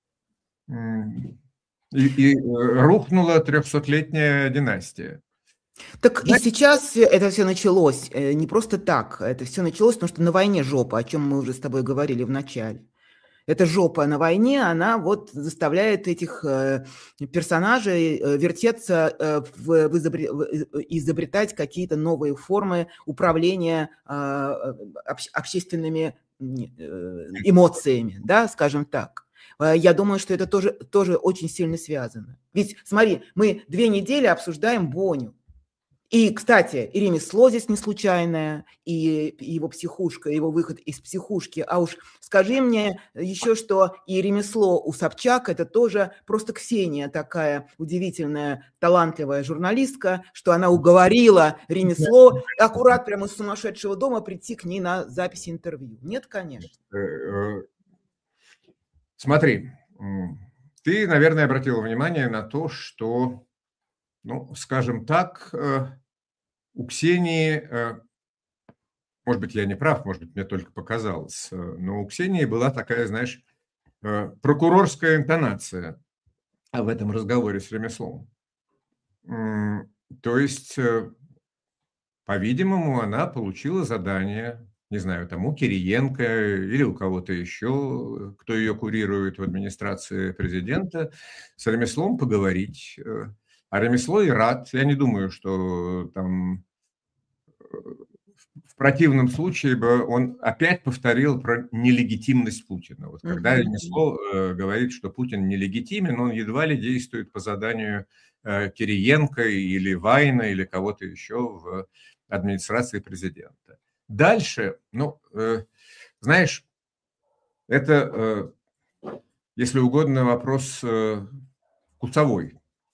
И, и рухнула трехсотлетняя династия. Так Знаете, и сейчас это все началось не просто так. Это все началось, потому что на войне жопа, о чем мы уже с тобой говорили в начале. Эта жопа на войне, она вот заставляет этих э, персонажей э, вертеться, э, в, в изобре, в, изобретать какие-то новые формы управления э, обще, общественными э, эмоциями, да, скажем так. Я думаю, что это тоже, тоже очень сильно связано. Ведь, смотри, мы две недели обсуждаем Боню. И, кстати, и ремесло здесь не случайное, и его психушка, его выход из психушки. А уж скажи мне еще, что и ремесло у Собчак – это тоже просто Ксения такая удивительная, талантливая журналистка, что она уговорила ремесло аккурат прямо из сумасшедшего дома прийти к ней на запись интервью. Нет, конечно. Смотри, ты, наверное, обратила внимание на то, что, ну, скажем так, у Ксении, может быть, я не прав, может быть, мне только показалось, но у Ксении была такая, знаешь, прокурорская интонация в этом разговоре с ремеслом. То есть, по-видимому, она получила задание, не знаю, там у Кириенко или у кого-то еще, кто ее курирует в администрации президента, с ремеслом поговорить. А ремесло и рад. Я не думаю, что там в противном случае бы он опять повторил про нелегитимность Путина. Вот когда ремесло э, говорит, что Путин нелегитимен, он едва ли действует по заданию э, Кириенко или Вайна или кого-то еще в администрации президента. Дальше, ну, э, знаешь, это, э, если угодно, вопрос э, вкусовой.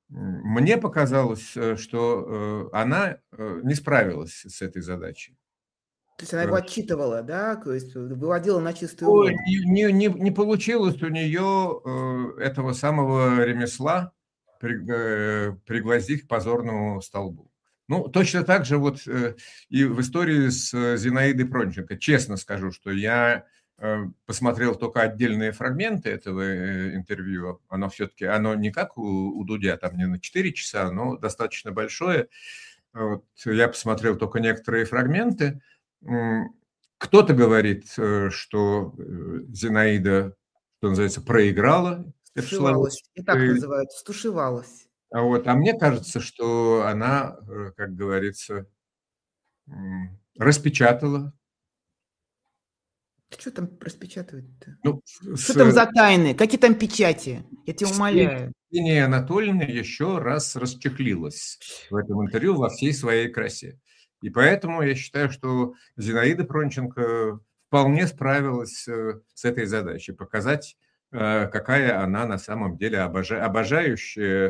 Мне показалось, что она не справилась с этой задачей. То есть она его отчитывала, да, то есть выводила на чистую Ой, воду. не, не, не получилось у нее этого самого ремесла пригвоздить к позорному столбу. Ну, точно так же вот и в истории с Зинаидой Пронченко. Честно скажу, что я посмотрел только отдельные фрагменты этого интервью. Оно все-таки, оно не как у, у Дудя, там не на четыре часа, но достаточно большое. Вот, я посмотрел только некоторые фрагменты. Кто-то говорит, что Зинаида, что называется, проиграла. Стушевалась. И так называют, стушевалась. А, вот, а мне кажется, что она, как говорится, распечатала. Что там распечатывать-то? Ну, что с... там за тайны? Какие там печати? Я тебя умоляю. Ксения Анатольевна еще раз расчехлилась в этом интервью во всей своей красе. И поэтому я считаю, что Зинаида Пронченко вполне справилась с этой задачей. Показать, какая она на самом деле обожа... обожающая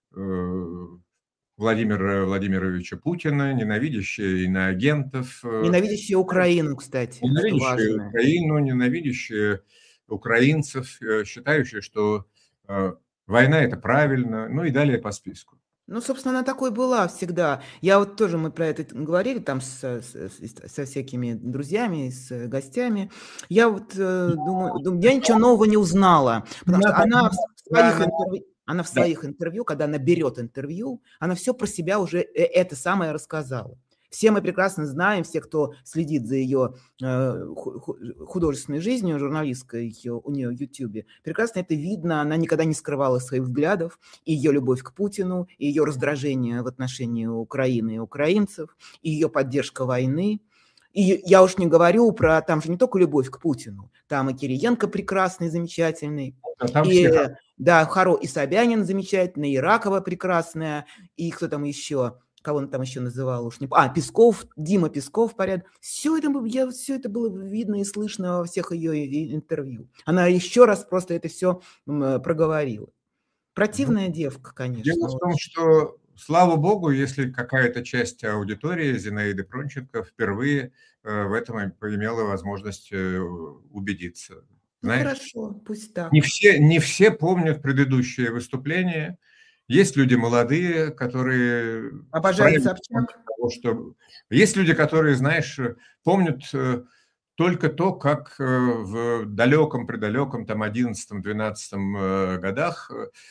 Владимира Владимировича Путина, ненавидящая иноагентов. Ненавидящая Украину, кстати. Ненавидящая Украину, ненавидящая украинцев, считающая, что война – это правильно, ну и далее по списку. Ну, собственно, она такой была всегда. Я вот тоже, мы про это говорили там со, со, со всякими друзьями, с гостями. Я вот э, думаю, думаю, я ничего нового не узнала, потому что она в своих интервью, она в своих интервью, когда она берет интервью, она все про себя уже это самое рассказала. Все мы прекрасно знаем, все, кто следит за ее художественной жизнью, журналистской у нее в Ютьюбе, прекрасно это видно. Она никогда не скрывала своих взглядов, и ее любовь к Путину, и ее раздражение в отношении Украины и украинцев, и ее поддержка войны. И я уж не говорю про, там же не только любовь к Путину, там и Кириенко прекрасный, замечательный, а и, да, Харо, и Собянин замечательный, и Ракова прекрасная, и кто там еще... кого он там еще называл, уж не... А, Песков, Дима Песков, порядок. Все это, я, все это было видно и слышно во всех ее интервью. Она еще раз просто это все проговорила. Противная ну, девка, конечно. Дело в том, что, слава богу, если какая-то часть аудитории Зинаиды Пронченко впервые в этом имела возможность убедиться. Ну, знаешь, хорошо, пусть так. Не все, не все помнят предыдущее выступление. Есть люди молодые, которые... Обожают Собчак. Того, что... Есть люди, которые, знаешь, помнят только то, как в далеком-предалеком, там, одиннадцатом-двенадцатом годах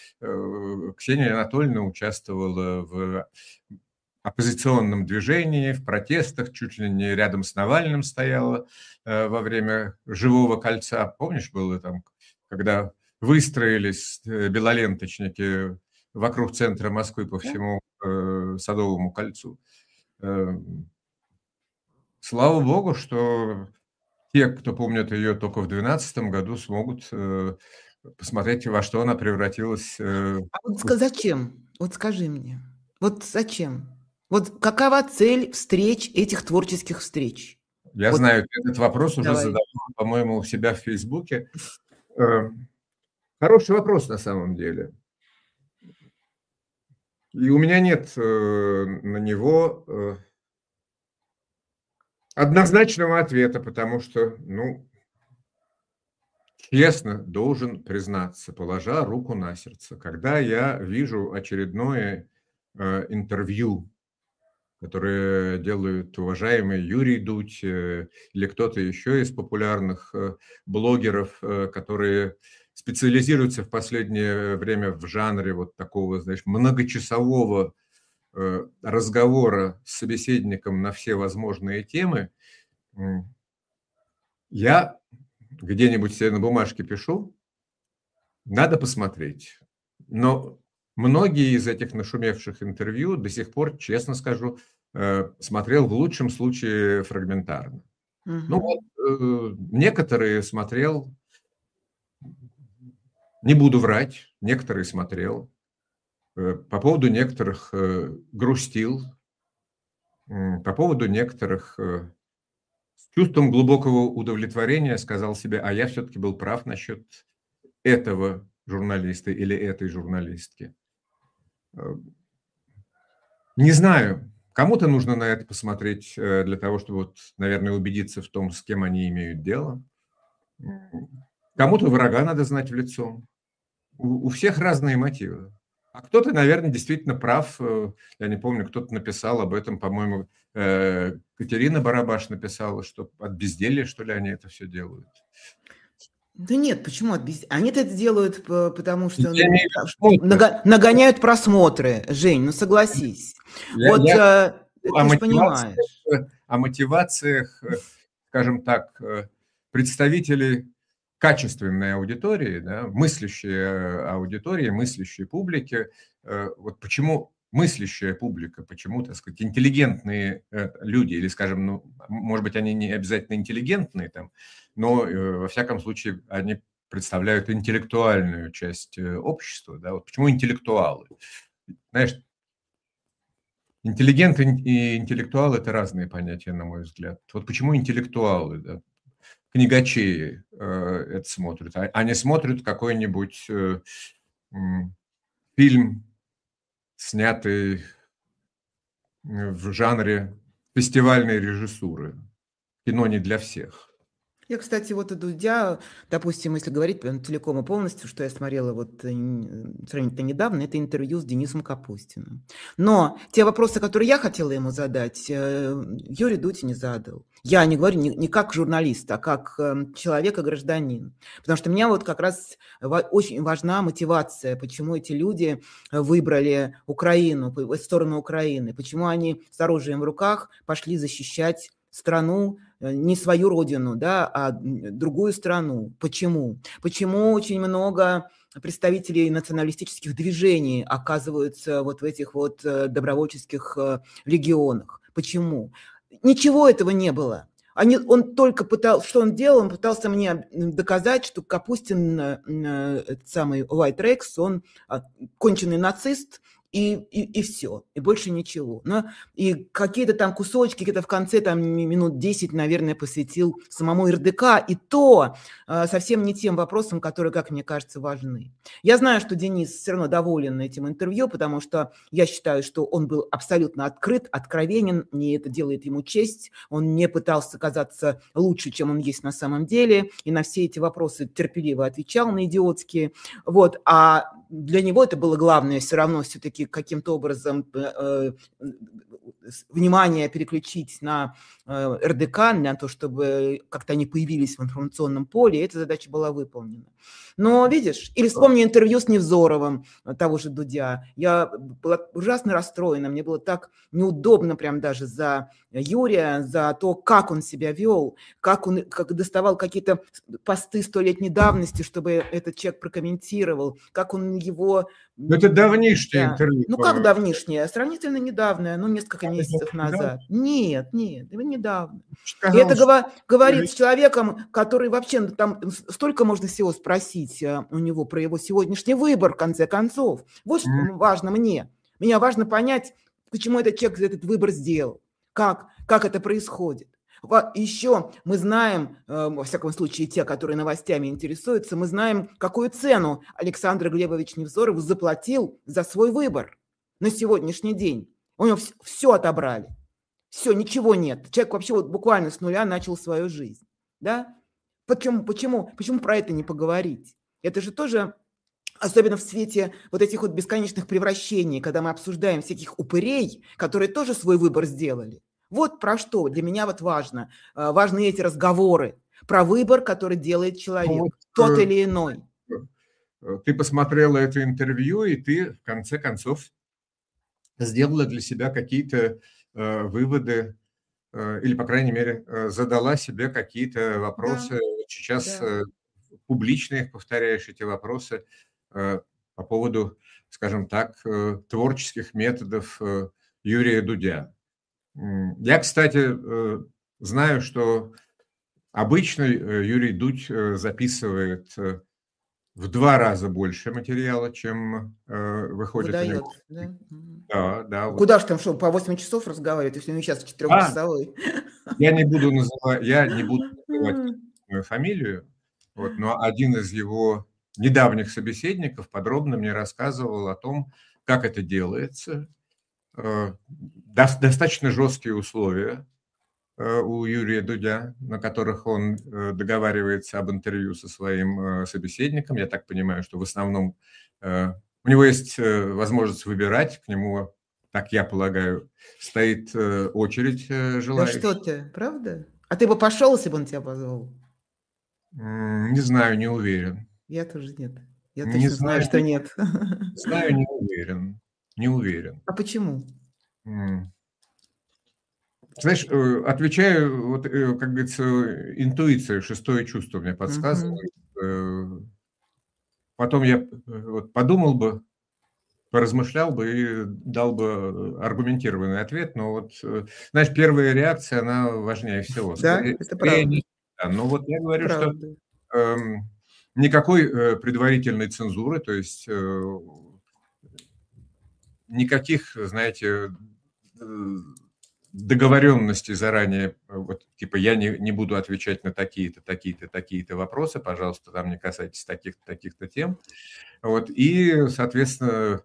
Ксения Анатольевна участвовала в оппозиционном движении, в протестах, чуть ли не рядом с Навальным стояла во время «Живого кольца». Помнишь, было там, когда выстроились белоленточники вокруг центра Москвы по всему э, Садовому кольцу. Э, слава богу, что те, кто помнит ее только в две тысячи двенадцатом году, смогут э, посмотреть, во что она превратилась. Э, а вот зачем? Вот скажи мне. Вот зачем? Вот какова цель встреч, этих творческих встреч? Я вот. знаю, этот вопрос уже Давай. задавал, по-моему, у себя в Фейсбуке. Э, хороший вопрос на самом деле. И у меня нет э, на него э, однозначного ответа, потому что, ну, честно должен признаться, положа руку на сердце, когда я вижу очередное э, интервью, которое делают уважаемый Юрий Дудь э, или кто-то еще из популярных э, блогеров, э, которые специализируются в последнее время в жанре вот такого, знаешь, многочасового э, разговора с собеседником на все возможные темы, я где-нибудь себе на бумажке пишу, надо посмотреть. Но многие из этих нашумевших интервью до сих пор, честно скажу, смотрел в лучшем случае фрагментарно. Угу. Ну вот, некоторые смотрел, не буду врать, некоторые смотрел, по поводу некоторых грустил, по поводу некоторых с чувством глубокого удовлетворения сказал себе, а я все-таки был прав насчет этого журналиста или этой журналистки. Не знаю, кому-то нужно на это посмотреть для того, чтобы, вот, наверное, убедиться в том, с кем они имеют дело. Кому-то врага надо знать в лицо. У, у всех разные мотивы. А кто-то, наверное, действительно прав. Я не помню, кто-то написал об этом, по-моему, Катерина Барабаш написала, что от безделья, что ли, они это все делают. Да нет, почему от безделья? Они это делают, потому что Я имею в виду, нага- нагоняют просмотры. Жень, ну согласись. Я, вот я, э, ты о, же мотивациях, понимаешь. о мотивациях, скажем так, представителей качественной аудитории, да, мыслящей аудитории, мыслящей публики. Вот почему мыслящая публика, почему, так сказать, интеллигентные люди, или, скажем, ну, может быть, они не обязательно интеллигентные, там, но, во всяком случае, они представляют интеллектуальную часть общества. Да, вот почему интеллектуалы? Знаешь, интеллигент и интеллектуал – это разные понятия, на мой взгляд. Вот почему интеллектуалы, да? Книгачеи э, это смотрят, а они смотрят какой-нибудь э, э, фильм, снятый в жанре фестивальной режиссуры. Кино не для всех. Я, кстати, вот и Дудя, допустим, если говорить прям целиком и полностью, что я смотрела вот сравнительно недавно, это интервью с Денисом Капустиным. Но те вопросы, которые я хотела ему задать, Юрий Дудь не задал. Я не говорю не, не как журналист, а как человек и гражданин. Потому что меня вот как раз очень важна мотивация, почему эти люди выбрали Украину, в сторону Украины, почему они с оружием в руках пошли защищать страну, не свою родину, да, а другую страну. Почему? Почему очень много представителей националистических движений оказываются вот в этих вот добровольческих легионах? Почему? Ничего этого не было. Они, он только пытался, что он делал, он пытался мне доказать, что Капустин, этот самый White Rex, он конченый нацист, И, и, и все, и больше ничего. Но и какие-то там кусочки, где-то в конце там минут десять, наверное, посвятил самому эр дэ ка, и то э, совсем не тем вопросам, которые, как мне кажется, важны. Я знаю, что Денис все равно доволен этим интервью, потому что я считаю, что он был абсолютно открыт, откровенен, и это делает ему честь. Он не пытался казаться лучше, чем он есть на самом деле, и на все эти вопросы терпеливо отвечал, на идиотские. Вот. А для него это было главное все равно все-таки каким-то образом э, внимание переключить на э, эр дэ ка, на то, чтобы как-то они появились в информационном поле, и эта задача была выполнена. Но видишь, или вспомни интервью с Невзоровым, того же Дудя. Я была ужасно расстроена, мне было так неудобно прям даже за Юрия, за то, как он себя вел, как он как доставал какие-то посты столетней давности, чтобы этот человек прокомментировал, как он его... Но это давнишнее да. интервью. Ну как давнишнее? Сравнительно недавнее, ну несколько месяцев назад. Нет, нет, недавно. И это что... говорит с человеком, который вообще, там столько можно всего спросить у него про его сегодняшний выбор, в конце концов. Вот что mm. важно мне. Мне важно понять, почему этот человек этот выбор сделал, как, как это происходит. Еще мы знаем, во всяком случае, те, которые новостями интересуются, мы знаем, какую цену Александр Глебович Невзоров заплатил за свой выбор на сегодняшний день. У него все отобрали. Все, ничего нет. Человек вообще вот буквально с нуля начал свою жизнь. Да? Почему, почему, почему про это не поговорить? Это же тоже, особенно в свете вот этих вот бесконечных превращений, когда мы обсуждаем всяких упырей, которые тоже свой выбор сделали. Вот про что для меня вот важно. Важны эти разговоры про выбор, который делает человек, ну, вот, тот э, или иной. Ты посмотрела это интервью, и ты, в конце концов, сделала для себя какие-то э, выводы, э, или, по крайней мере, э, задала себе какие-то вопросы. Да, сейчас да. э, публично их повторяешь, эти вопросы, э, по поводу, скажем так, э, творческих методов э, Юрия Дудя. Я, кстати, знаю, что обычно Юрий Дудь записывает в два раза больше материала, чем выходит. Выдает, да? Да, да. Вот. Куда же там, что, по восемь часов разговаривать, если он сейчас четырехчасовой? А, я не буду называть, я не буду называть мою фамилию, вот, но один из его недавних собеседников подробно мне рассказывал о том, как это делается. Достаточно жесткие условия у Юрия Дудя, на которых он договаривается об интервью со своим собеседником. Я так понимаю, что в основном у него есть возможность выбирать, к нему, так я полагаю, стоит очередь желающих. Да что ты, правда? А ты бы пошел, если бы он тебя позвал? Не знаю, не уверен. Я тоже нет. Я не точно знаю, знаю, что нет. Не знаю, не уверен. Не уверен. А почему? Знаешь, отвечаю, вот, как говорится, интуиция, шестое чувство мне подсказывает. Угу. Потом я вот подумал бы, поразмышлял бы и дал бы аргументированный ответ. Но вот, знаешь, первая реакция, она важнее всего. Да, скорее, это правда. Не, но вот я говорю, правда. что э, никакой предварительной цензуры, то есть э, никаких, знаете, договоренности заранее, вот, типа, я не, не буду отвечать на такие-то, такие-то, такие-то вопросы, пожалуйста, там не касайтесь таких-то, таких-то тем. Вот, и, соответственно,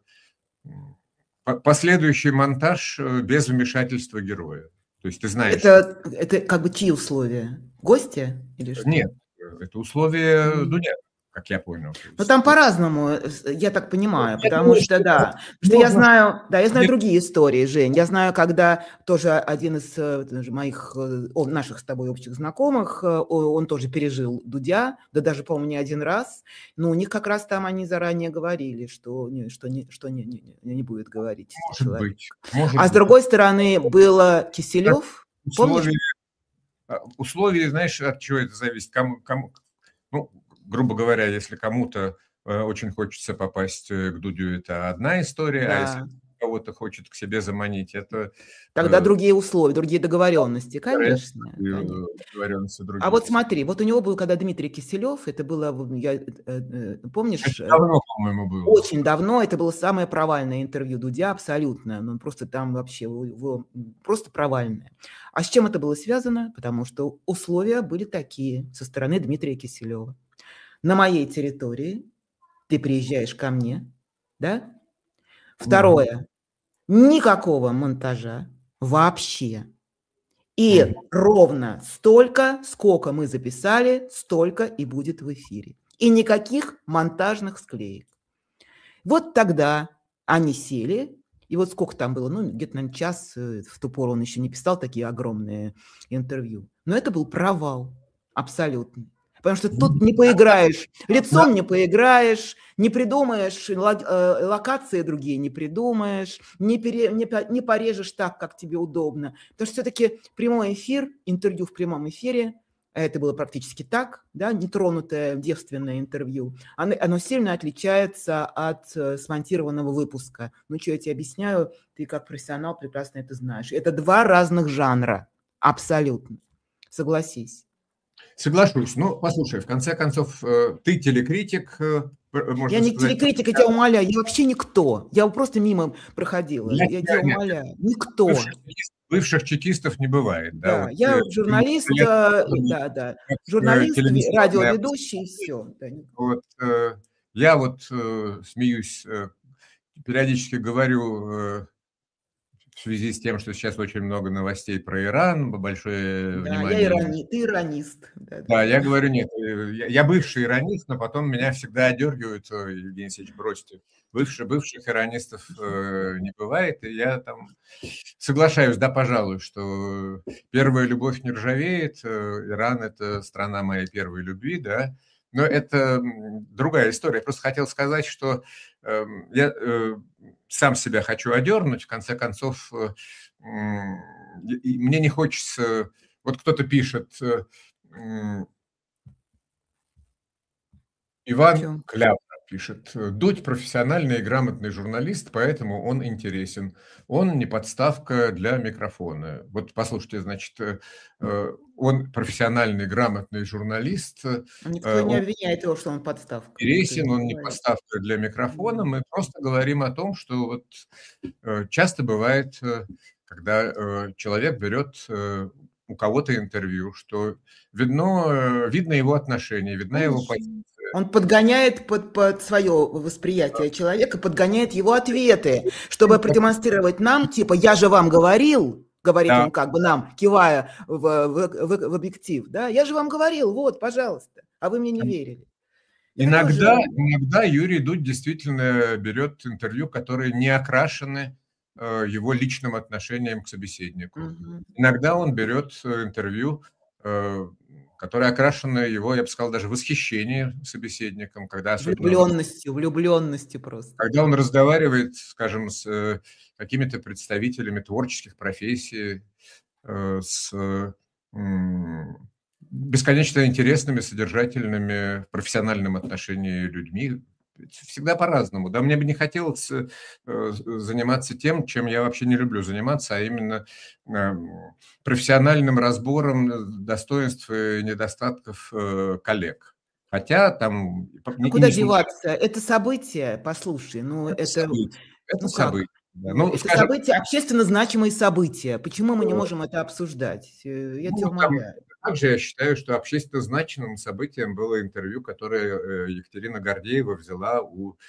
последующий монтаж без вмешательства героя. То есть ты знаешь... Это, что... это как бы чьи условия? Гостя или что? Нет, это условия mm. Дудя, как я понял. Но там по-разному, я так понимаю, я потому думаю, что, да, потому что я знаю, да, я знаю другие истории, Жень, я знаю, когда тоже один из моих, наших с тобой общих знакомых, он тоже пережил Дудя, да даже, по-моему, не один раз, но у них как раз там они заранее говорили, что, что, не, что не, не, не будет говорить может человек. Быть, может а быть. С другой стороны, было Киселев, условия, помнишь? Условия, знаешь, от чего это зависит, кому, кому ну, грубо говоря, если кому-то э, очень хочется попасть к Дудю, это одна история, да. А если кого-то хочет к себе заманить, это... Тогда э, другие условия, другие договоренности, конечно. конечно. Договоренности другие. А вот смотри, вот у него был, когда Дмитрий Киселев, это было, я, э, э, помнишь? Это давно, по-моему, было. Очень давно, это было самое провальное интервью Дудя, абсолютно. Ну, просто там вообще его, просто провальное. А с чем это было связано? Потому что условия были такие со стороны Дмитрия Киселева. На моей территории ты приезжаешь ко мне, да? Второе, никакого монтажа вообще. И mm. ровно столько, сколько мы записали, столько и будет в эфире. И никаких монтажных склеек. Вот тогда они сели, и вот сколько там было, ну, где-то, наверное, час, в ту пору он еще не писал такие огромные интервью. Но это был провал абсолютно. Потому что тут не поиграешь, лицом не поиграешь, не придумаешь, локации другие не придумаешь, не, пере, не, не порежешь так, как тебе удобно. Потому что все-таки прямой эфир, интервью в прямом эфире, это было практически так, да, нетронутое девственное интервью, оно, оно сильно отличается от смонтированного выпуска. Ну, что я тебе объясняю, ты как профессионал прекрасно это знаешь. Это два разных жанра, абсолютно, согласись. Соглашусь. Ну, послушай, в конце концов, ты телекритик. Можно я не сказать, телекритик, я тебя умоляю, я вообще никто. Я просто мимо проходила. Я, я тебя умоляю. Нет. Никто. Бывших, бывших чекистов не бывает. Да, да вот, я э, журналист, лет, да, да. Журналист, радиоведущий, и все. Да. Вот, э, я вот э, смеюсь, э, периодически говорю... Э, в связи с тем, что сейчас очень много новостей про Иран, большое да, внимание... Я ирани... Ты иронист. Да, да, я говорю, нет, я, я бывший иронист, но потом меня всегда одергивают, Евгений Алексеевич, бросьте. Бывших, бывших иронистов э, не бывает, и я там соглашаюсь, да, пожалуй, что первая любовь не ржавеет, Иран – это страна моей первой любви, да, но это другая история. Я просто хотел сказать, что э, я э, сам себя хочу одернуть, в конце концов, э, э, мне не хочется… Вот кто-то пишет, э, э, Иван Клявра пишет, Дудь профессиональный и грамотный журналист, поэтому он интересен. Он не подставка для микрофона. Вот послушайте, значит, он профессиональный, грамотный журналист. Никто не обвиняет его, что он подставка. Интересен, он не подставка для микрофона. Мы просто говорим о том, что вот часто бывает, когда человек берет у кого-то интервью, что видно, видно его отношение, видна его позиция. Он подгоняет под, под свое восприятие человека, подгоняет его ответы, чтобы продемонстрировать нам, типа, я же вам говорил, говорит Да. он как бы нам, кивая в, в, в, в объектив, да, я же вам говорил, вот, пожалуйста, а вы мне не верили. Иногда, тоже... иногда Юрий Дудь действительно берет интервью, которые не окрашены э, его личным отношением к собеседнику. Угу. Иногда он берет интервью, э, которые окрашены его, я бы сказал, даже восхищением собеседником. Когда особенно влюбленностью, он, влюбленностью просто. Когда он разговаривает, скажем, с э, какими-то представителями творческих профессий, э, с... Э, бесконечно интересными, содержательными в профессиональном отношении людьми. Всегда по-разному. Да, мне бы не хотелось э, заниматься тем, чем я вообще не люблю заниматься, а именно э, профессиональным разбором достоинств и недостатков э, коллег. Хотя там... А куда деваться? Это событие, послушай, ну это... Это событие. Это ну событие. Да. Ну, Ну, это скажем, события, общественно значимые события. Почему мы не можем это обсуждать? Я ну, тебя умоляю. Также я считаю, что общественно значимым событием было интервью, которое Екатерина Гордеева взяла у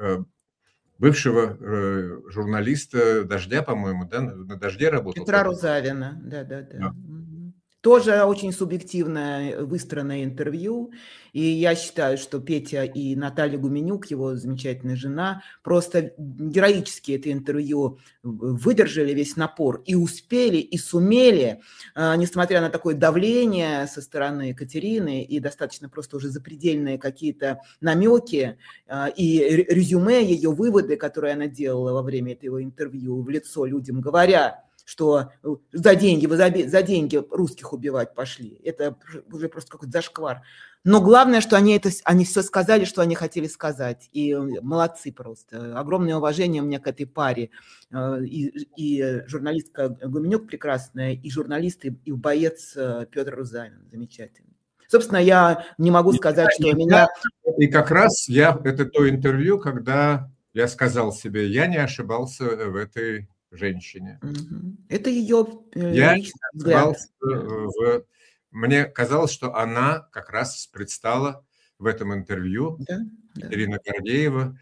бывшего журналиста «Дождя», по-моему, да, на «Дожде» работал. Петра Рузавина, да-да-да. Да. Тоже очень субъективное выстроенное интервью, и я считаю, что Петя и Наталья Гуменюк, его замечательная жена, просто героически это интервью выдержали весь напор и успели, и сумели, несмотря на такое давление со стороны Екатерины и достаточно просто уже запредельные какие-то намеки и резюме, ее выводы, которые она делала во время этого интервью в лицо людям, говоря, что за деньги, вы за, за деньги русских убивать пошли. Это уже просто какой-то зашквар. Но главное, что они, это, они все сказали, что они хотели сказать. И молодцы просто. Огромное уважение у меня к этой паре. И, и журналистка Гуменюк прекрасная, и журналист, и, и боец Петр Рузавин. Замечательный. Собственно, я не могу сказать, и, что и, меня... И как раз я, это то интервью, когда я сказал себе, я не ошибался в этой... женщине. Это ее Я взгляд. В... Мне казалось, что она как раз предстала в этом интервью, да, Екатерина да. Гордеева,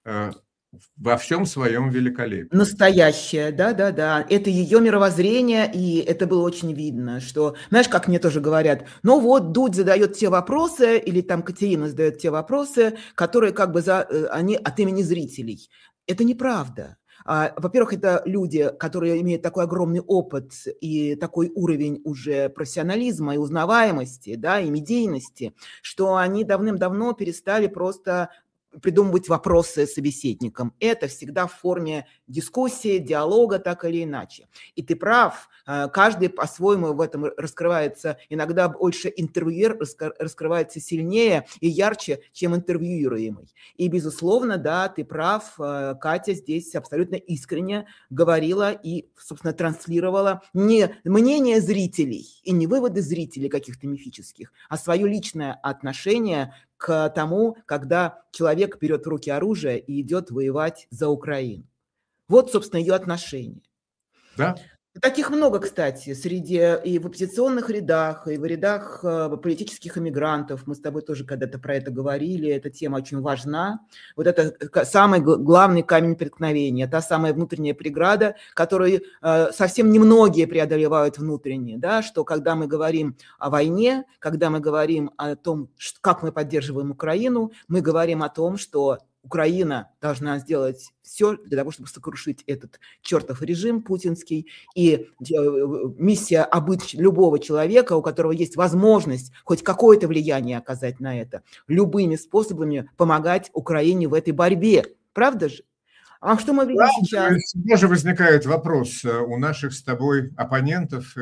во всем своем великолепии. Настоящая, да-да-да. Это ее мировоззрение, и это было очень видно, что, знаешь, как мне тоже говорят, ну вот Дудь задает те вопросы, или там Катерина задает те вопросы, которые как бы за, они от имени зрителей. Это неправда. Во-первых, это люди, которые имеют такой огромный опыт и такой уровень уже профессионализма и узнаваемости, да, и медийности, что они давным-давно перестали просто придумывать вопросы собеседникам. Это всегда в форме дискуссии, диалога, так или иначе. И ты прав, каждый по-своему в этом раскрывается, иногда больше интервьюер раскрывается сильнее и ярче, чем интервьюируемый. И, безусловно, да, ты прав, Катя здесь абсолютно искренне говорила и, собственно, транслировала не мнение зрителей и не выводы зрителей каких-то мифических, а свое личное отношение к тому, когда человек берет в руки оружие и идет воевать за Украину. Вот, собственно, ее отношение. Да. Таких много, кстати, среди и в оппозиционных рядах, и в рядах политических эмигрантов. Мы с тобой тоже когда-то про это говорили. Эта тема очень важна. Вот это самый главный камень преткновения, та самая внутренняя преграда, которую совсем немногие преодолевают внутренне. Да? Что когда мы говорим о войне, когда мы говорим о том, как мы поддерживаем Украину, мы говорим о том, что Украина должна сделать все для того, чтобы сокрушить этот чертов режим путинский. И миссия обычного любого человека, у которого есть возможность хоть какое-то влияние оказать на это, любыми способами помогать Украине в этой борьбе. Правда же? А что мы видим да, сейчас? Всегда же возникает вопрос у наших с тобой оппонентов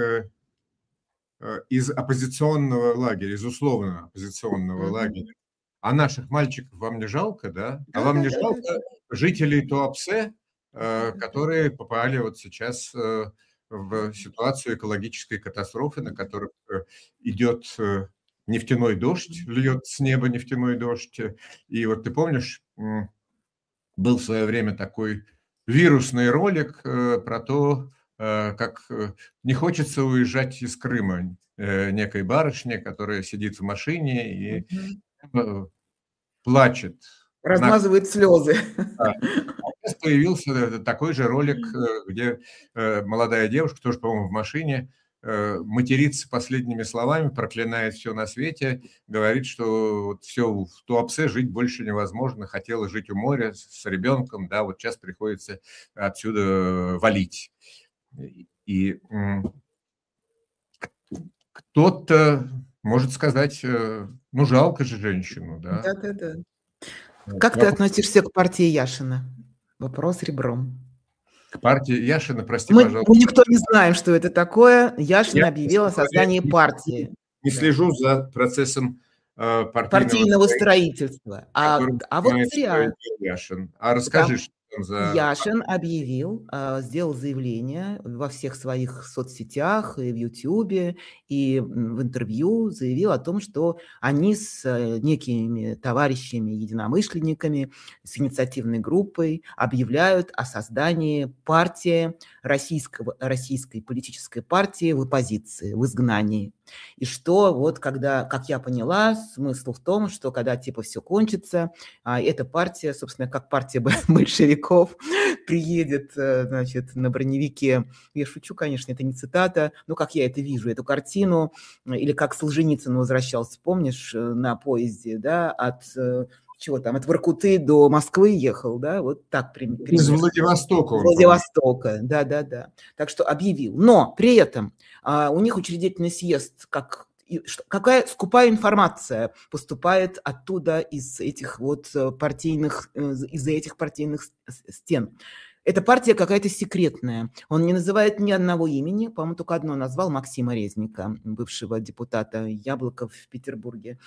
из оппозиционного лагеря, из условно оппозиционного mm-hmm. лагеря. А наших мальчиков вам не жалко, да? А вам не жалко жителей Туапсе, которые попали вот сейчас в ситуацию экологической катастрофы, на которых идет нефтяной дождь, льет с неба нефтяной дождь. И вот ты помнишь, был в свое время такой вирусный ролик про то, как не хочется уезжать из Крыма некой барышне, которая сидит в машине и плачет. Размазывает на... слезы. Да. А появился такой же ролик, где молодая девушка, тоже, по-моему, в машине, матерится последними словами, проклинает все на свете, говорит, что вот все в Туапсе жить больше невозможно, хотела жить у моря с ребенком, да, вот сейчас приходится отсюда валить. И кто-то может сказать, ну, жалко же женщину, да. Да-да-да. Как Я... ты относишься к партии Яшина? Вопрос ребром. К партии Яшина, прости, мы, пожалуйста. Мы никто не знаем, что это такое. Яшин Я объявил о создании не, партии. Не да. слежу за процессом э, партийного, партийного строительства. А, а вот зря. Яшин. А расскажи, да. что там за... Яшин объявил, сделал заявление во всех своих соцсетях, и в Ютьюбе, и в интервью заявил о том, что они с некими товарищами, единомышленниками, с инициативной группой объявляют о создании партии, российского, российской политической партии в оппозиции, в изгнании. И что вот когда, как я поняла, смысл в том, что когда типа все кончится, эта партия, собственно, как партия большевиков, приедет, значит, на броневике. Я шучу, конечно, это не цитата, но как я это вижу, эту картину, или как Солженицын возвращался, помнишь, на поезде, да, от... чего там, от Воркуты до Москвы ехал, да, вот так примерно. Из Владивостока. Из Владивостока, да-да-да. Так что объявил. Но при этом а, у них учредительный съезд, как, какая скупая информация поступает оттуда из этих вот партийных, из-за этих партийных стен. Эта партия какая-то секретная. Он не называет ни одного имени, по-моему, только одно назвал, Максима Резника, бывшего депутата Яблока в Петербурге.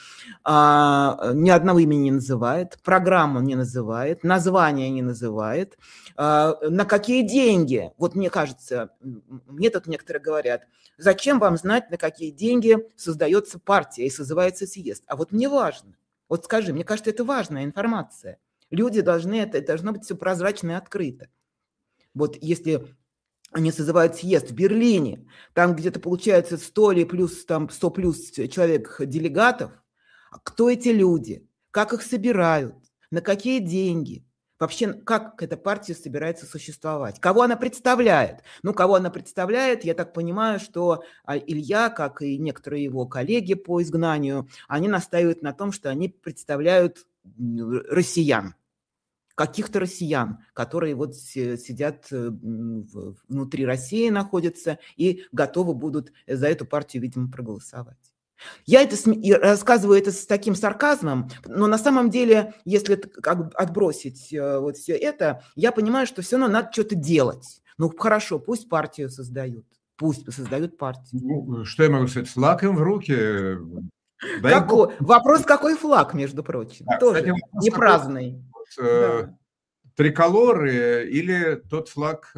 А, ни одного имени не называет, программу не называет, название не называет. А, на какие деньги? Вот мне кажется, мне тут некоторые говорят, зачем вам знать, на какие деньги создается партия и созывается съезд? А вот мне важно. Вот скажи, мне кажется, это важная информация. Люди должны, это должно быть все прозрачно и открыто. Вот если они созывают съезд в Берлине, там где-то получается сто или плюс, там сто плюс человек делегатов, кто эти люди, как их собирают, на какие деньги, вообще как эта партия собирается существовать, кого она представляет. Ну, кого она представляет, я так понимаю, что Илья, как и некоторые его коллеги по изгнанию, они настаивают на том, что они представляют россиян. Каких-то россиян, которые вот сидят внутри России, находятся и готовы будут за эту партию, видимо, проголосовать. Я это рассказываю это с таким сарказмом, но на самом деле, если как отбросить вот все это, я понимаю, что все равно надо что-то делать. Ну, хорошо, пусть партию создают, пусть создают партию. Ну, что я могу сказать, флаг им в руки. Какой? Вопрос, какой флаг, между прочим, да, тоже кстати, не праздный. Да. Триколор или тот флаг,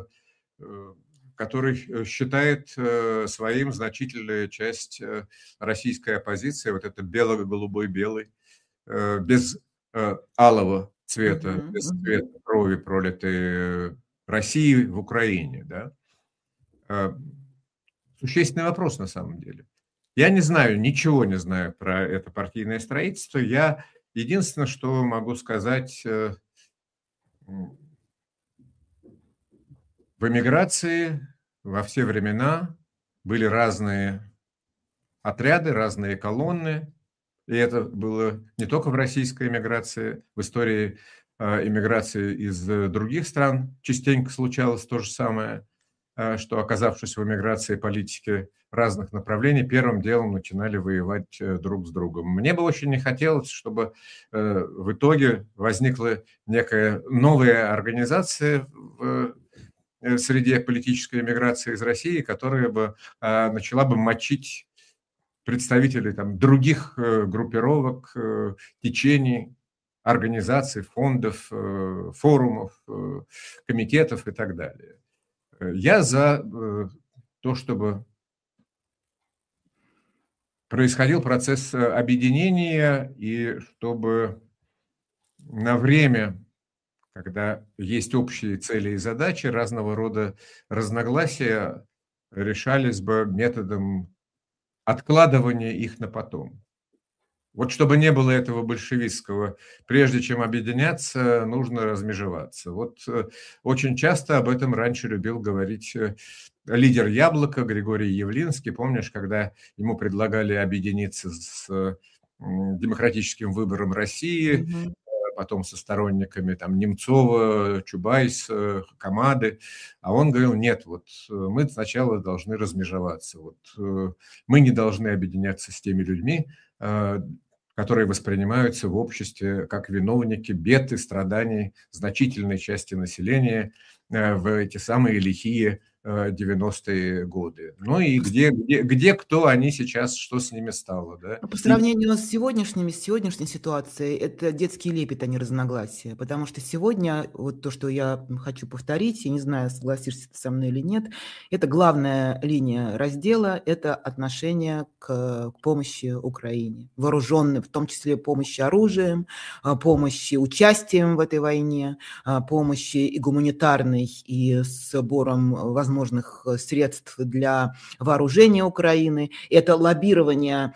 который считает своим значительная часть российской оппозиции, вот это бело-голубой белый, без алого цвета, uh-huh, без цвета uh-huh. крови, пролитой России в Украине. Да? Существенный вопрос на самом деле. Я не знаю, ничего не знаю про это партийное строительство. Я единственное, что могу сказать... В эмиграции во все времена были разные отряды, разные колонны. И это было не только в российской эмиграции, в истории эмиграции из других стран частенько случалось то же самое, что, оказавшись в эмиграции, политики разных направлений первым делом начинали воевать друг с другом. Мне бы очень не хотелось, чтобы в итоге возникла некая новая организация в среде политической эмиграции из России, которая бы начала бы мочить представителей там, других группировок, течений, организаций, фондов, форумов, комитетов и так далее. Я за то, чтобы происходил процесс объединения и чтобы на время, когда есть общие цели и задачи, разного рода разногласия решались бы методом откладывания их на потом. Вот чтобы не было этого большевистского, прежде чем объединяться, нужно размежеваться. Вот очень часто об этом раньше любил говорить лидер «Яблока» Григорий Явлинский. Помнишь, когда ему предлагали объединиться с демократическим выбором России, угу. потом со сторонниками там Немцова, Чубайса, Камады, а он говорил: нет, вот мы сначала должны размежеваться, вот мы не должны объединяться с теми людьми, которые воспринимаются в обществе как виновники бед и страданий значительной части населения в эти самые лихие девяностые годы. Ну и где, где, где кто они сейчас, что с ними стало. Да? По сравнению и... с сегодняшними, с сегодняшней ситуацией, это детский лепет, а не разногласия. Потому что сегодня, вот то, что я хочу повторить, я не знаю, согласишься ты со мной или нет, это главная линия раздела, это отношение к, к помощи Украине. Вооруженной, в том числе помощи оружием, помощи участием в этой войне, помощи и гуманитарной, и сбором возможностей возможных средств для вооружения Украины. Это лоббирование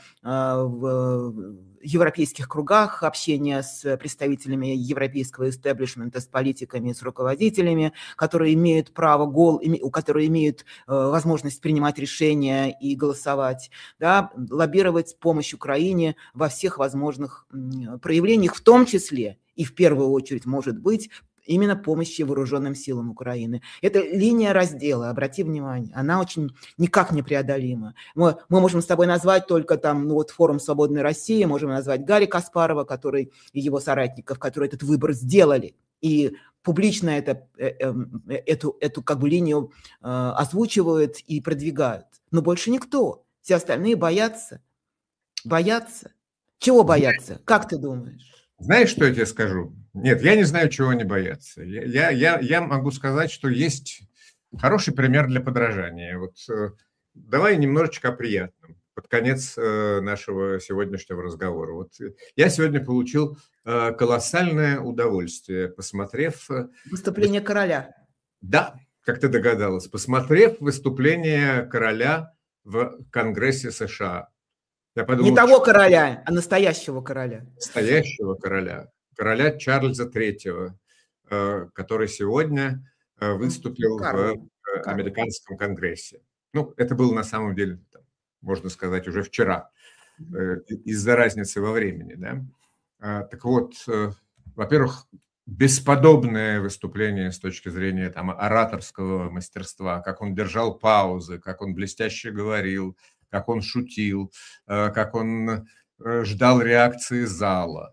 в европейских кругах, общение с представителями европейского истеблишмента, с политиками, с руководителями, которые имеют право, которые имеют возможность принимать решения и голосовать, да, лоббировать помощь Украине во всех возможных проявлениях, в том числе и в первую очередь, может быть, именно помощи вооруженным силам Украины. Это линия раздела, обрати внимание, она очень никак не преодолима. Мы, мы можем с тобой назвать только там, ну вот форум «Свободной России», можем назвать Гарри Каспарова, который, и его соратников, которые этот выбор сделали. И публично это, эту, эту как бы линию э, озвучивают и продвигают. Но больше никто. Все остальные боятся. Боятся. Чего боятся? Как ты думаешь? Знаешь, что я тебе скажу? Нет, я не знаю, чего они боятся. Я, я, я могу сказать, что есть хороший пример для подражания. Вот давай немножечко о приятном под конец нашего сегодняшнего разговора. Вот я сегодня получил колоссальное удовольствие, посмотрев... Выступление короля. Да, как ты догадалась, посмотрев выступление короля в Конгрессе США. Я подумал, не того короля, а настоящего короля. Настоящего короля. Короля Чарльза третьего, который сегодня выступил Карл. в Карл. американском конгрессе. Ну, это было на самом деле, можно сказать, уже вчера, из-за разницы во времени. Да? Так вот, во-первых, бесподобное выступление с точки зрения там, ораторского мастерства, как он держал паузы, как он блестяще говорил, как он шутил, как он ждал реакции зала.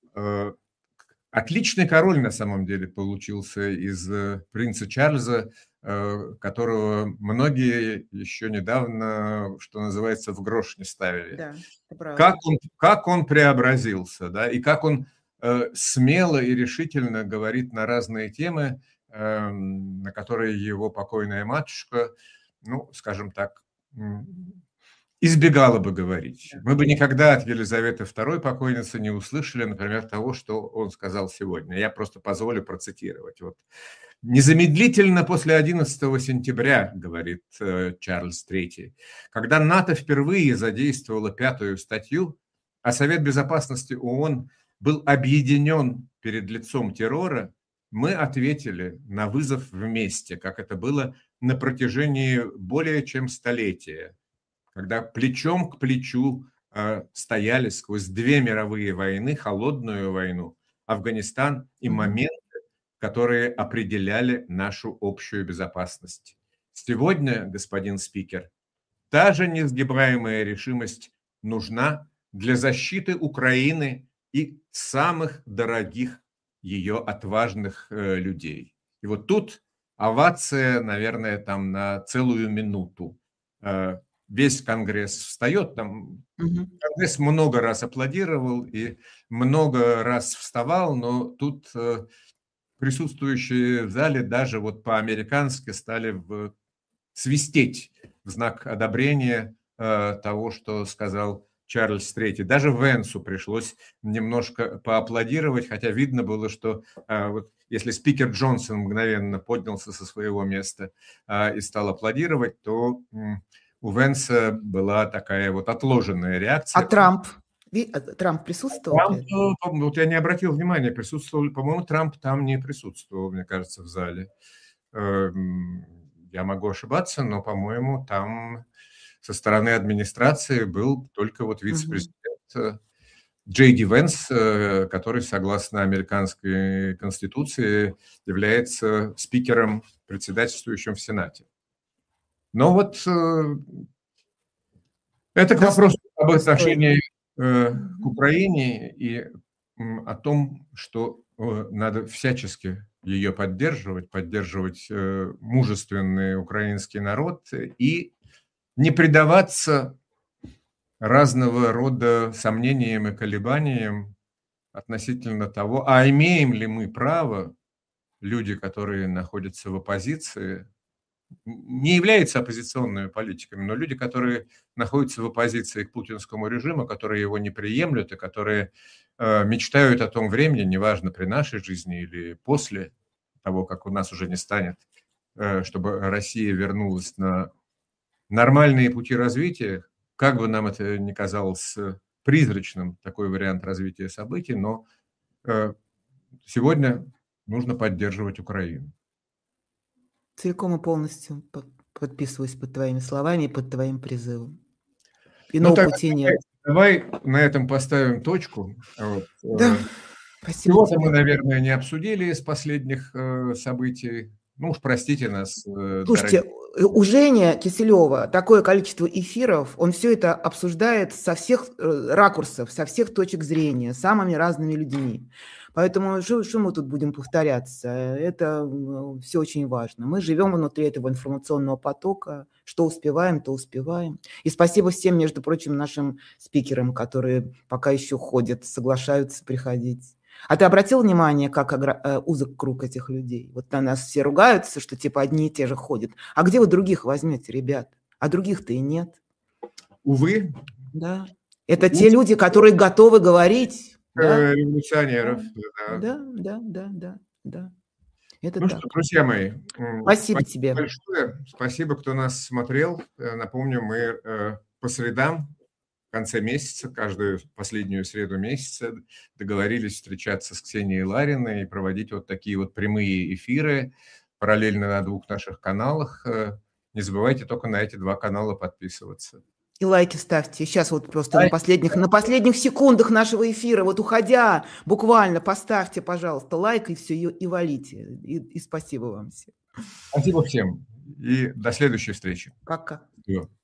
Отличный король на самом деле получился из принца Чарльза, которого многие еще недавно, что называется, в грош не ставили. Да, как, он, как он преобразился, да, и как он смело и решительно говорит на разные темы, на которые его покойная матушка, ну, скажем так, избегала бы говорить. Мы бы никогда от Елизаветы второй покойницы не услышали, например, того, что он сказал сегодня. Я просто позволю процитировать. Вот. Незамедлительно после одиннадцатого сентября, говорит э, Чарльз третий, когда НАТО впервые задействовало пятую статью, а Совет Безопасности ООН был объединен перед лицом террора, мы ответили на вызов вместе, как это было на протяжении более чем столетия, когда плечом к плечу э, стояли сквозь две мировые войны, холодную войну, Афганистан и моменты, которые определяли нашу общую безопасность. Сегодня, господин спикер, та же несгибаемая решимость нужна для защиты Украины и самых дорогих ее отважных э, людей. И вот тут овация, наверное, там на целую минуту. Э, Весь Конгресс встает, там угу. Конгресс много раз аплодировал и много раз вставал, но тут э, присутствующие в зале даже вот по-американски стали в, свистеть в знак одобрения э, того, что сказал Чарльз третий. Даже Венсу пришлось немножко поаплодировать, хотя видно было, что э, вот, если спикер Джонсон мгновенно поднялся со своего места э, и стал аплодировать, то... Э, у Венса была такая вот отложенная реакция. А Трамп? Трамп присутствовал? Трамп, вот я не обратил внимания, присутствовал, по-моему, Трамп там не присутствовал, мне кажется, в зале. Я могу ошибаться, но, по-моему, там со стороны администрации был только вот вице-президент Джей Ди Венс, который, согласно американской конституции, является спикером, председательствующим в Сенате. Но вот это к вопросу об отношении к Украине и о том, что надо всячески ее поддерживать, поддерживать мужественный украинский народ и не предаваться разного рода сомнениям и колебаниям относительно того, а имеем ли мы право, люди, которые находятся в оппозиции, не являются оппозиционными политиками, но люди, которые находятся в оппозиции к путинскому режиму, которые его не приемлют и которые э, мечтают о том времени, неважно, при нашей жизни или после того, как у нас уже не станет, э, чтобы Россия вернулась на нормальные пути развития, как бы нам это ни казалось призрачным, такой вариант развития событий, но э, сегодня нужно поддерживать Украину. Целиком и полностью подписываюсь под твоими словами и под твоим призывом. Иного ну, пути нет. Давай на этом поставим точку. Вот. Да, Всего-то мы, наверное, не обсудили из последних э, событий. Ну уж простите нас. Э, Слушайте, дорогие. У Жени Киселева такое количество эфиров, он все это обсуждает со всех ракурсов, со всех точек зрения, самыми разными людьми. Поэтому что, что мы тут будем повторяться? Это все очень важно. Мы живем внутри этого информационного потока. Что успеваем, то успеваем. И спасибо всем, между прочим, нашим спикерам, которые пока еще ходят, соглашаются приходить. А ты обратил внимание, как узок круг этих людей? Вот на нас все ругаются, что типа одни и те же ходят. А где вы других возьмете, ребят? А других-то и нет. Увы. Да. Это Увы. Те люди, которые готовы говорить. Да? Революционеров. Да, да, да, да, да. да. Это ну так. что, друзья мои. Спасибо, спасибо тебе. Большое. Спасибо, кто нас смотрел. Напомню, мы по средам в конце месяца, каждую последнюю среду месяца договорились встречаться с Ксенией Лариной и проводить вот такие вот прямые эфиры параллельно на двух наших каналах. Не забывайте только на эти два канала подписываться. И лайки ставьте. Сейчас вот просто на последних, на последних секундах нашего эфира, вот уходя, буквально поставьте, пожалуйста, лайк и все, и, и валите. И, и спасибо вам всем. Спасибо всем. И до следующей встречи. Пока. Все.